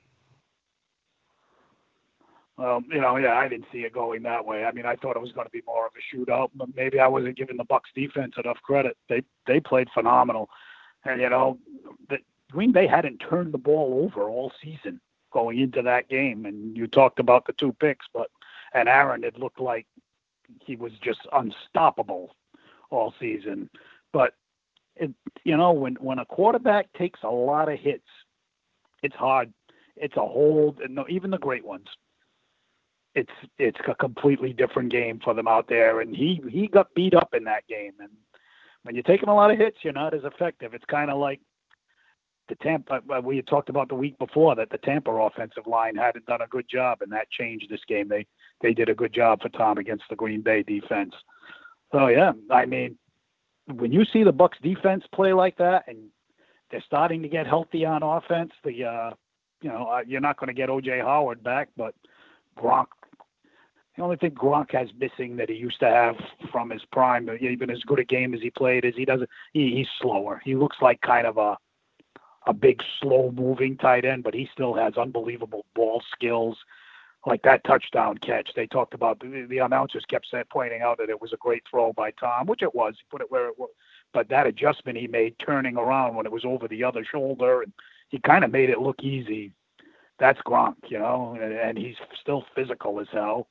Well, you know, yeah, I didn't see it going that way. I mean, I thought it was going to be more of a shootout, but maybe I wasn't giving the Bucs defense enough credit. They they played phenomenal. And, you know, the Green Bay hadn't turned the ball over all season going into that game. And you talked about the two picks, but and Aaron, it looked like he was just unstoppable all season. But, it, you know, when, when a quarterback takes a lot of hits, it's hard. It's a hold, and no, even the great ones. It's it's a completely different game for them out there. And he, he got beat up in that game. And when you're taking a lot of hits, you're not as effective. It's kind of like the Tampa, we had talked about the week before that the Tampa offensive line hadn't done a good job, and that changed this game. They they did a good job for Tom against the Green Bay defense. So, yeah, I mean, when you see the Bucs defense play like that and they're starting to get healthy on offense, the uh, you know, uh, you're not going to get O J Howard back, but Gronk, the only thing Gronk has missing that he used to have from his prime, even as good a game as he played, is he doesn't. He, he's slower. He looks like kind of a a big, slow-moving tight end, but he still has unbelievable ball skills. Like that touchdown catch, they talked about. The, the announcers kept saying, pointing out that it was a great throw by Tom, which it was. He put it where it was. But that adjustment he made, turning around when it was over the other shoulder, and he kind of made it look easy. That's Gronk, you know, and, and he's still physical as hell.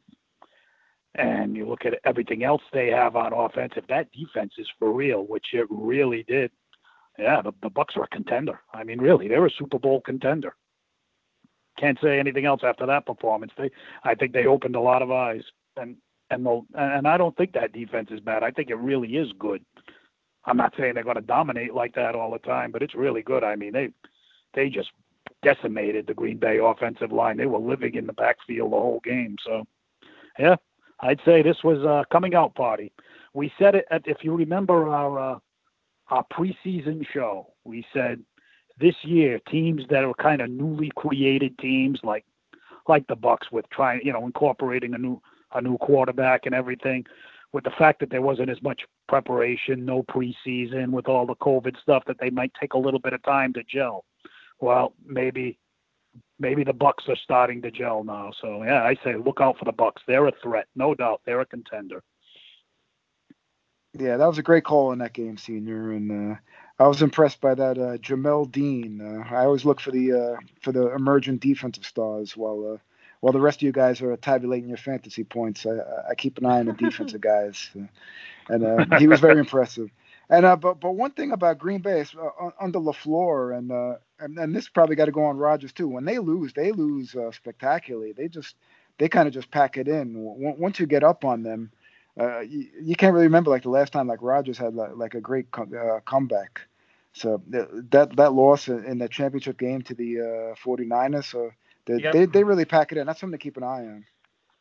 And you look at everything else they have on offense. If that defense is for real, which it really did, yeah, the, the Bucs are a contender. I mean, really, they're a Super Bowl contender. Can't say anything else after that performance. They, I think they opened a lot of eyes, and and the, and I don't think that defense is bad. I think it really is good. I'm not saying they're going to dominate like that all the time, but it's really good. I mean, they they just decimated the Green Bay offensive line. They were living in the backfield the whole game. So, yeah, I'd say this was a coming out party. We said it at, if you remember our uh, our preseason show, we said this year teams that are kind of newly created teams like like the Bucs with trying, you know, incorporating a new a new quarterback and everything, with the fact that there wasn't as much preparation, no preseason, with all the COVID stuff, that they might take a little bit of time to gel. Well, maybe maybe the Bucs are starting to gel now. So yeah, I say look out for the Bucs. They're a threat, no doubt. They're a contender. Yeah, that was a great call in that game, Senior, and uh, I was impressed by that uh, Jamel Dean. Uh, I always look for the uh, for the emergent defensive stars while uh, while the rest of you guys are tabulating your fantasy points. I, I keep an eye on the defensive guys, uh, and uh, he was very impressive. And uh, but but one thing about Green Bay is, uh, under LaFleur, and, uh, and and this probably got to go on Rodgers too. When they lose, they lose uh, spectacularly. They just they kind of just pack it in. W- once you get up on them. Uh, you, you can't really remember like the last time like Rodgers had like, like a great com- uh, comeback. So th- that that loss in, in the championship game to the uh, 49ers, so they, yep. they they really pack it in. That's something to keep an eye on.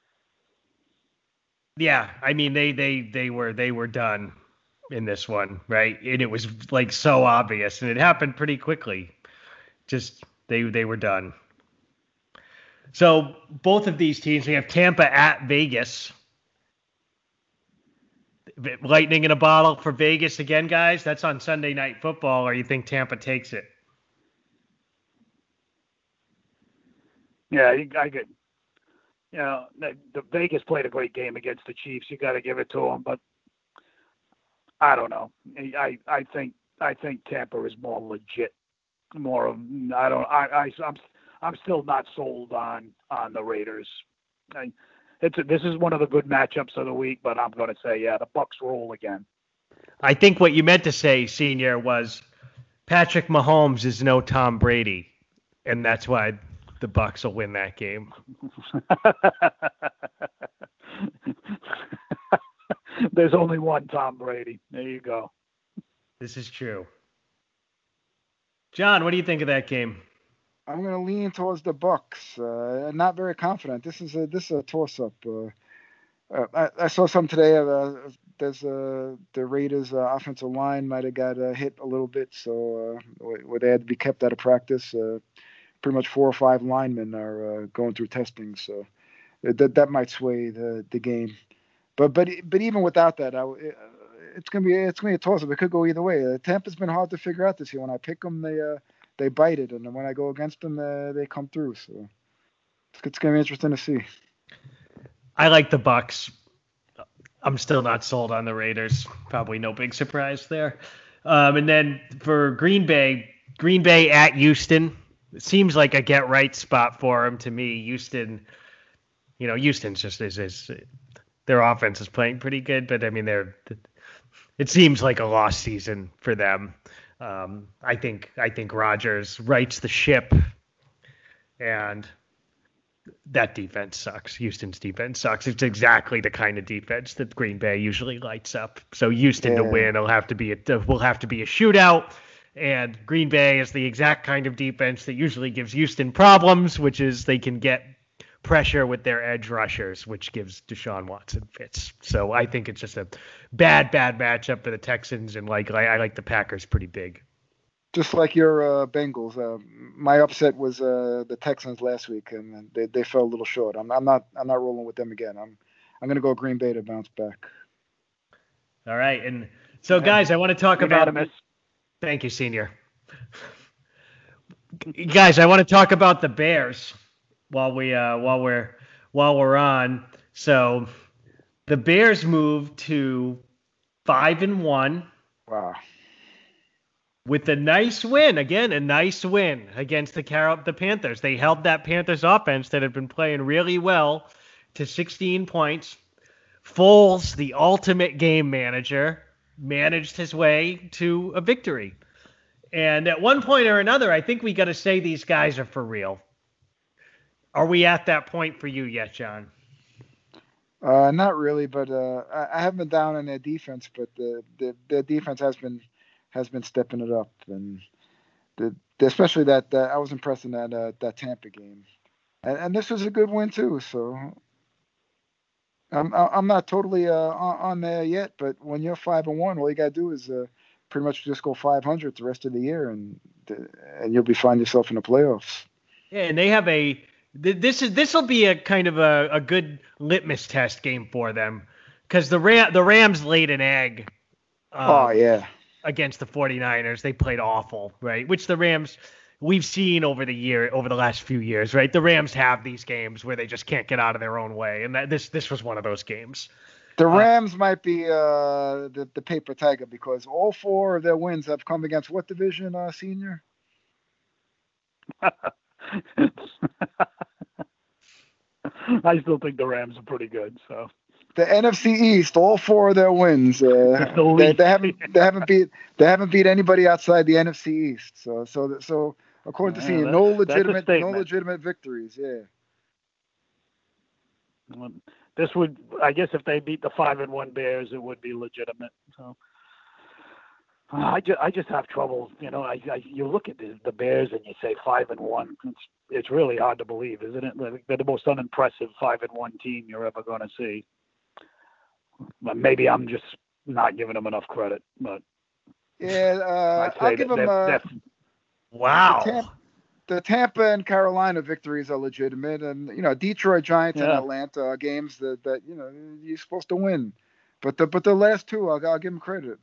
Yeah, I mean they they they were they were done in this one, right? And it was like so obvious, and it happened pretty quickly. Just they they were done. So both of these teams, we have Tampa at Vegas. Lightning in a bottle for Vegas again, guys. That's on Sunday Night Football, or you think Tampa takes it? Yeah, you- I get. You know, the, the Vegas played a great game against the Chiefs. You got to give it to them, but I don't know. I I think I think Tampa is more legit. More of I don't I, I I'm I'm still not sold on on the Raiders. I, it's a, this is one of the good matchups of the week, but I'm going to say yeah, the Bucks roll again. I think what you meant to say, Senior, was Patrick Mahomes is no Tom Brady, and that's why the Bucks will win that game. There's only one Tom Brady. There you go. This is true. John, what do you think of that game? I'm going to lean towards the Bucks. Uh, not very confident. This is a this is a toss-up. Uh, uh, I, I saw some today. Uh, there's uh, the Raiders' uh, offensive line might have got uh, hit a little bit, so uh, where they had to be kept out of practice. Uh, pretty much four or five linemen are uh, going through testing, so that that might sway the the game. But but but even without that, I, it's gonna be it's gonna be a toss-up. It could go either way. Uh, Tampa's been hard to figure out this year. When I pick them, they uh, they bite it, and then when I go against them, uh, they come through. So it's, it's gonna be interesting to see. I like the Bucks. I'm still not sold on the Raiders. Probably no big surprise there. Um, and then for Green Bay, Green Bay at Houston. It seems like a get right spot for them to me. Houston, you know, Houston's just is, is their offense is playing pretty good, but I mean, they're it seems like a lost season for them. Um, I think I think Rodgers rights the ship, and that defense sucks. Houston's defense sucks. It's exactly the kind of defense that Green Bay usually lights up. So Houston yeah. to win will have to be a will have to be a shootout. And Green Bay is the exact kind of defense that usually gives Houston problems, which is they can get pressure with their edge rushers, which gives Deshaun Watson fits. So I think it's just a bad, bad matchup for the Texans, and like I, I like the Packers pretty big. Just like your uh, Bengals, uh, my upset was uh, the Texans last week, and they, they fell a little short. I'm, I'm not I'm not rolling with them again. I'm I'm gonna go Green Bay to bounce back. All right, and so guys, I want to talk Unanimous. about. Thank you, Senior. Guys, I want to talk about the Bears while we uh, while we're while we're on. So the Bears moved to five and one. Wow. With a nice win, again, a nice win against the Carol, the Panthers. They held that Panthers offense that had been playing really well to sixteen points. Foles, the ultimate game manager, managed his way to a victory. And at one point or another, I think we got to say these guys are for real. Are we at that point for you yet, John? Uh, not really, but uh, I, I haven't been down on their defense, but the, the their defense has been has been stepping it up, and the, the especially that, that I was impressed in that uh, that Tampa game, and, and this was a good win too. So I'm I'm not totally uh, on, on there yet, but when you're five and one, all you gotta do is uh, pretty much just go five hundred the rest of the year, and and you'll be finding yourself in the playoffs. Yeah, and they have a this is this will be a kind of a, a good litmus test game for them, because the Ram the Rams laid an egg. Um, oh yeah. Against the 49ers, they played awful, right? Which the Rams, we've seen over the year, over the last few years, right? The Rams have these games where they just can't get out of their own way, and that, this this was one of those games. The Rams uh, might be uh, the the paper tiger, because all four of their wins have come against what division, uh, Senior? I still think the Rams are pretty good, so. The N F C East, all four of their wins, uh, the they, they haven't they haven't beat they haven't beat anybody outside the N F C East. So so so according yeah, to Senior, that, no legitimate no statement. legitimate victories. Yeah. This would, I guess, if they beat the five and one Bears, it would be legitimate. So uh, I just I just have trouble. You know, I, I you look at the, the Bears and you say five and one. It's it's really hard to believe, isn't it? They're the most unimpressive five and one team you're ever going to see. Maybe I'm just not giving them enough credit, but yeah, uh, I'll give them. Uh, wow. The Tampa, the Tampa and Carolina victories are legitimate, and you know Detroit Giants yeah. and Atlanta are games that, that you know you're supposed to win. But the but the last two, I'll, I'll give them credit.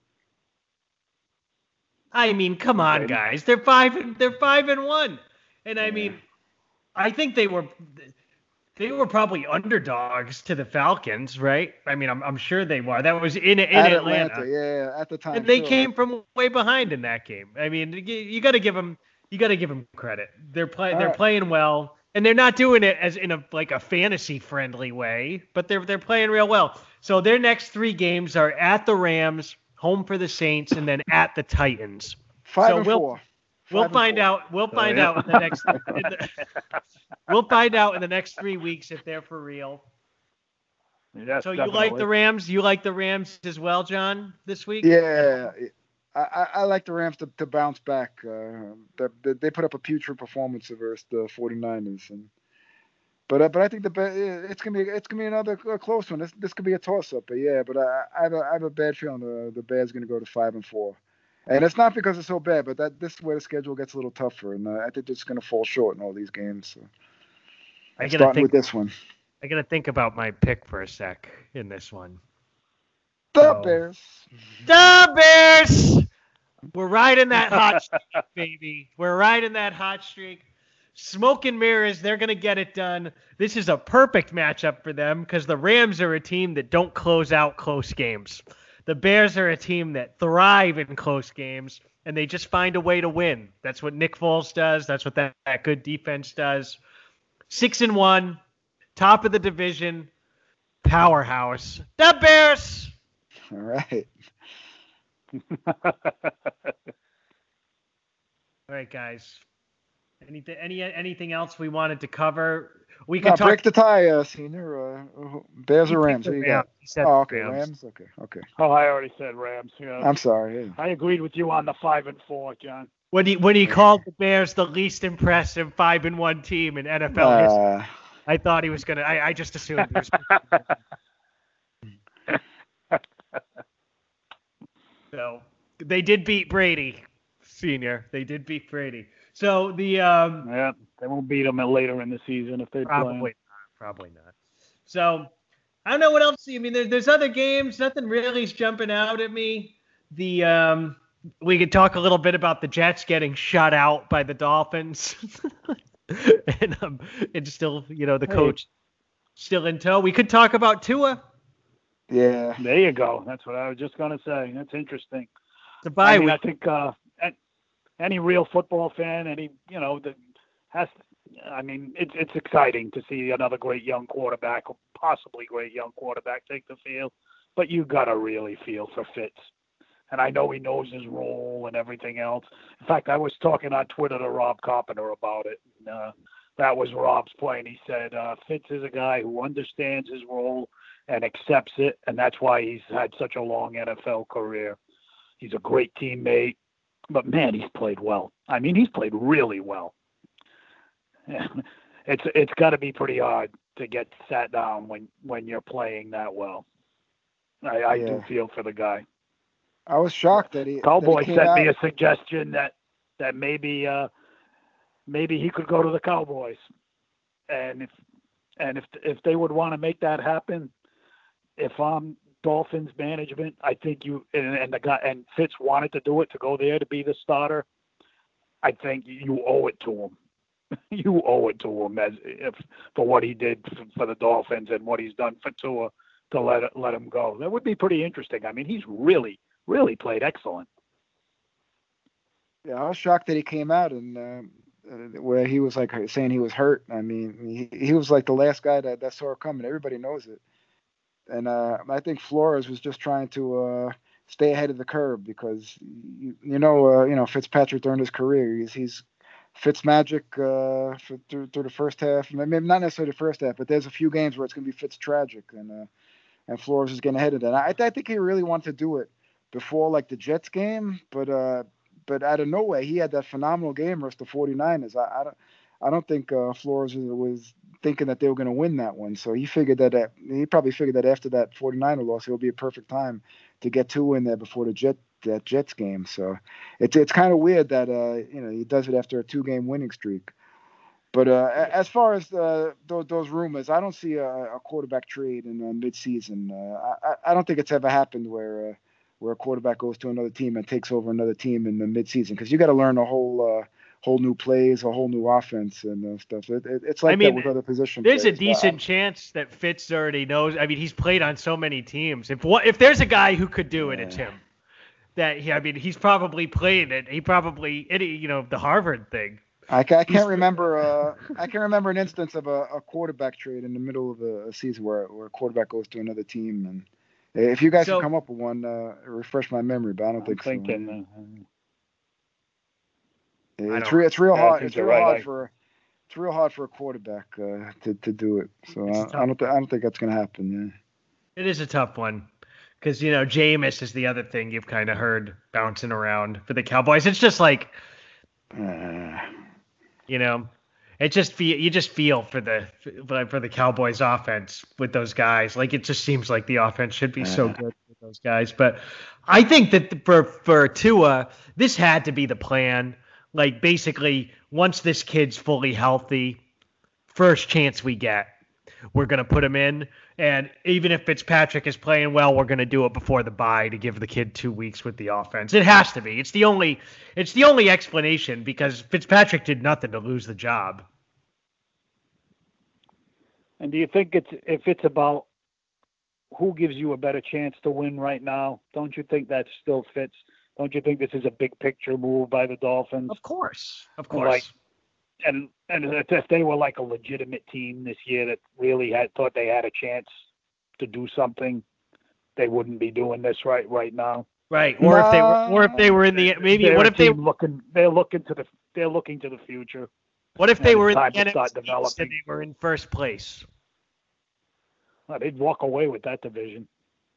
I mean, come on, guys. They're five and they're five and one, and I mean, I think they were they were probably underdogs to the Falcons, right? I mean, I'm I'm sure they were. That was in in At Atlanta. Atlanta, yeah, at the time. And they sure. came from way behind in that game. I mean, you, you got to give them you got to give them credit. They're play All they're right. playing well, and they're not doing it as in a like a fantasy friendly way, but they're they're playing real well. So their next three games are at the Rams, home for the Saints, and then at the Titans. Five so and we'll, four. We'll Five and find four. out. We'll So, find yeah. out in the next. In the, we'll find out in the next three weeks if they're for real. Yes, So you definitely. like the Rams? You like the Rams as well, John, this week? Yeah, I, I, I like the Rams to, to bounce back. Uh, they, they put up a putrid performance versus the 49ers, and but uh, but I think the it's gonna be it's gonna be another uh, close one. This this could be a toss up, but yeah, but I, I have a I have a bad feeling the the Bears gonna go to five and four, and it's not because it's so bad, but that this is where the schedule gets a little tougher, and uh, I think it's gonna fall short in all these games. So. I gotta Starting think. with this one, I gotta think about my pick for a sec in this one. the Oh. Bears. The Bears. We're riding that hot streak, baby. We're riding that hot streak. Smoke and mirrors, they're going to get it done. This is a perfect matchup for them because the Rams are a team that don't close out close games. The Bears are a team that thrive in close games, and they just find a way to win. That's what Nick Foles does. That's what that, that good defense does. Six and one, top of the division, powerhouse. The Bears. All right. All right, guys. Anything, any, anything else we wanted to cover? We No, could talk. break the tie, uh, senior. Uh, Bears or Rams? Who you got? He said Oh, okay, Rams. Rams. Okay, okay. Oh, I already said Rams. Yeah. I'm sorry. Yeah. I agreed with you on the five and four, John. When he when he called the Bears the least impressive five and one team in N F L history, Uh, I thought he was gonna. I, I just assumed. He was so they did beat Brady, Senior. They did beat Brady. So the um, Yeah, they won't beat them later in the season if they probably play. not, probably not. So I don't know what else. I mean, there, there's other games. Nothing really is jumping out at me. The um, we could talk a little bit about the Jets getting shut out by the Dolphins, and um, and still, you know, the Hey. coach still in tow. We could talk about Tua. yeah. There you go. That's what I was just gonna say. That's interesting. The bye I mean, I week. think uh, an- any real football fan, any you know, that has. I mean, it's it's exciting to see another great young quarterback, or possibly great young quarterback, take the field. But you gotta really feel for Fitz, and I know he knows his role and everything else. In fact, I was talking on Twitter to Rob Carpenter about it. And, uh, that was Rob's point. He said uh, Fitz is a guy who understands his role and accepts it, and that's why he's had such a long N F L career. He's a great teammate, but man, he's played well. I mean, he's played really well. It's it's got to be pretty hard to get sat down when, when you're playing that well. I, I do Yeah. feel for the guy. I was shocked that he. Cowboy that he sent came me out. a suggestion that that maybe uh, maybe he could go to the Cowboys, and if and if if they would want to make that happen, if I'm Dolphins management, I think you and, and the guy and Fitz wanted to do it to go there to be the starter. I think you owe it to him. You owe it to him as if for what he did for the Dolphins and what he's done for Tua to let it, let him go. That would be pretty interesting. I mean, he's really really played excellent. Yeah, I was shocked that he came out and uh, uh, where he was like saying he was hurt. I mean, he, he was like the last guy that, that saw it coming. Everybody knows it. And uh, I think Flores was just trying to uh, stay ahead of the curve because you, you know uh, you know Fitzpatrick during his career he's he's Fitzmagic uh, for, through, through the first half. Maybe not necessarily the first half, but there's a few games where it's going to be Fitz tragic, and uh, and Flores is getting ahead of that. I, I think he really wanted to do it before like the Jets game, but uh, but out of nowhere he had that phenomenal game versus the 49ers. I, I don't I don't think uh, Flores was, was thinking that they were going to win that one. So he figured that uh, he probably figured that after that 49er loss, it would be a perfect time to get two in there before the Jet that Jets game. So it's it's kind of weird that uh, you know he does it after a two game winning streak. But uh, as far as uh, those, those rumors, I don't see a, a quarterback trade in uh, midseason. Uh, I, I don't think it's ever happened where uh, where a quarterback goes to another team and takes over another team in the midseason because you got to learn a whole uh, whole new plays, a whole new offense and uh, stuff. It, it, it's like I mean, that with other position there's players. a decent chance that Fitz already knows. I mean, he's played on so many teams. If what if there's a guy who could do it, Yeah. it's him. That he, I mean, he's probably played it. He probably, any, you know, the Harvard thing. I, ca- I can't remember. Uh, I can remember an instance of a, a quarterback trade in the middle of a, a season where where a quarterback goes to another team. And if you guys So- can come up with one, uh, refresh my memory, but I don't I'm think thinking, so. uh, It's don't- real. It's real Yeah, I hard. think It's you're real right, hard I- for. It's real hard for a quarterback uh, to to do it. So It's I, tough. I don't. Th- I don't think that's gonna happen. It is a tough one. Because, you know, Jameis is the other thing you've kind of heard bouncing around for the Cowboys. It's just like, Yeah. Uh, you know, it just feel you just feel for the for, for the Cowboys offense with those guys. Like, it just seems like the offense should be so Yeah. good with those guys. But I think that for for Tua, this had to be the plan. Like, basically, once this kid's fully healthy, first chance we get, we're gonna put him in. And even if Fitzpatrick is playing well, we're going to do it before the bye to give the kid two weeks with the offense. It has to be. It's the only. It's the only explanation because Fitzpatrick did nothing to lose the job. And do you think it's if it's about who gives you a better chance to win right now? Don't you think that still fits? Don't you think this is a big picture move by the Dolphins? Of course, of Like- course. And and if if they were like a legitimate team this year that really had thought they had a chance to do something, they wouldn't be doing this right right now. Right. Or if they were. Or if they were in the. Maybe. They're What a if they. team looking? They're looking to the. They're looking to the future. What if they and were it's in time the to start N F C East developing. and they were in first place? Well, they'd walk away with that division.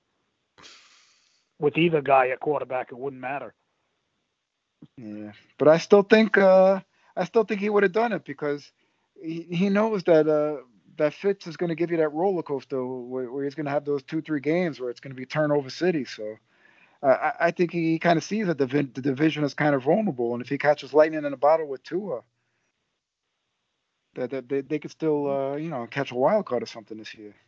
With either guy at quarterback, it wouldn't matter. Yeah, but I still think. Uh, I still think he would have done it because he, he knows that uh, that Fitz is going to give you that roller coaster where, where he's going to have those two three games where it's going to be turnover city. So uh, I, I think he kind of sees that the, divi- the division is kind of vulnerable, and if he catches lightning in a bottle with Tua, that, that they, they could still uh, you know catch a wild card or something this year.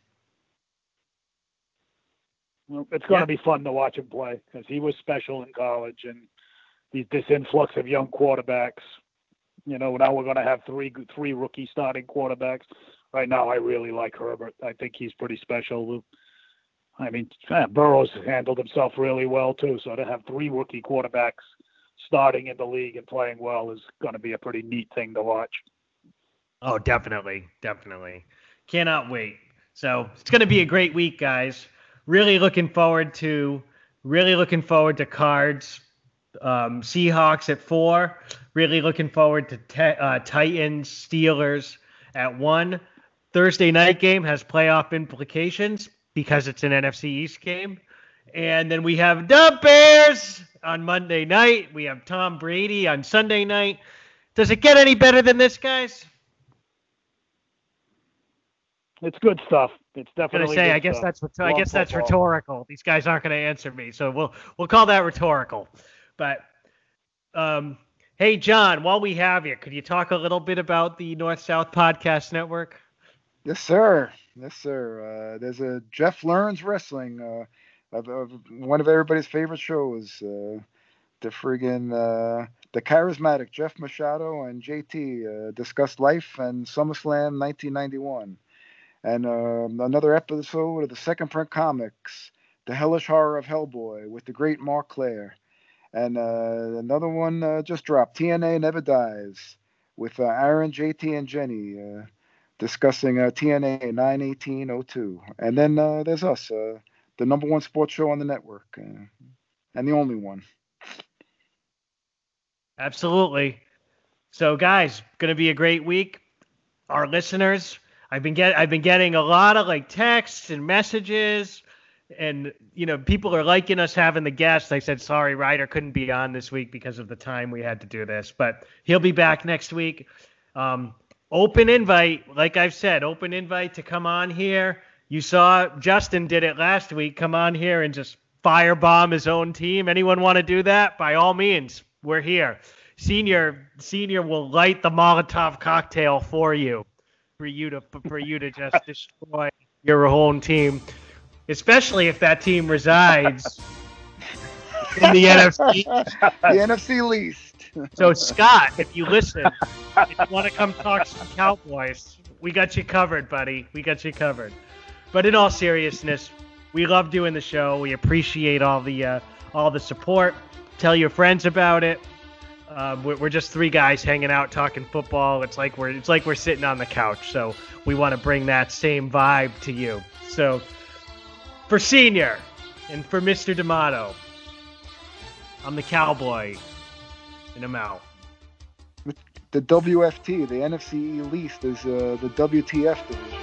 Well, it's going Yeah. to be fun to watch him play because he was special in college, and the, this influx of young quarterbacks. You know, now we're going to have three three rookie starting quarterbacks. Right now, I really like Herbert. I think he's pretty special. I mean, eh, Burrow's handled himself really well too. So to have three rookie quarterbacks starting in the league and playing well is going to be a pretty neat thing to watch. Oh, definitely, definitely. Cannot wait. So it's going to be a great week, guys. Really looking forward to, really looking forward to Cards, um, Seahawks at four. Really looking forward to te- uh, Titans, Steelers at one. Thursday night game has playoff implications because it's an N F C East game. And then we have the Bears on Monday night. We have Tom Brady on Sunday night. Does it get any better than this, guys? It's good stuff. It's I'm gonna definitely. say, good I guess stuff. that's rhetor- I Love guess that's football. rhetorical. These guys aren't going to answer me, so we'll we'll call that rhetorical. But um, hey, John, while we have you, could you talk a little bit about the North South Podcast Network? Yes, sir. Yes, sir. Uh, there's a Jeff Learns Wrestling, uh, of, of one of everybody's favorite shows. Uh, the friggin' uh, the charismatic Jeff Machado and J T uh, discuss life and SummerSlam nineteen ninety-one. And uh, another episode of the Second Print Comics, The Hellish Horror of Hellboy with the great Mark Clare. And uh, another one uh, just dropped, T N A Never Dies, with uh, Aaron, J T, and Jenny uh, discussing uh, T N A nine eighteen oh two. And then uh, there's us, uh, the number one sports show on the network, uh, and the only one. Absolutely. So, guys, going to be a great week. Our listeners, I've been get I've been getting a lot of like texts and messages, and you know people are liking us having the guests. I said sorry, Ryder couldn't be on this week because of the time we had to do this, but he'll be back next week. Um, open invite, like I've said, open invite to come on here. You saw Justin did it last week. Come on here and just firebomb his own team. Anyone want to do that? By all means, we're here. Senior Senior will light the Molotov cocktail for you. For you to for you to just destroy your own team, especially if that team resides in the N F C. The N F C least. So Scott, if you listen, if you want to come talk some Cowboys, we got you covered, buddy. We got you covered. But in all seriousness, we love doing the show. We appreciate all the uh, all the support. Tell your friends about it. Um, we're, we're just three guys hanging out talking football. It's like we're it's like we're sitting on the couch. So we want to bring that same vibe to you. So for Senior and for Mister D'Amato, I'm the Cowboy, and I'm out. The W F T, the N F C East, is uh, the W T F division.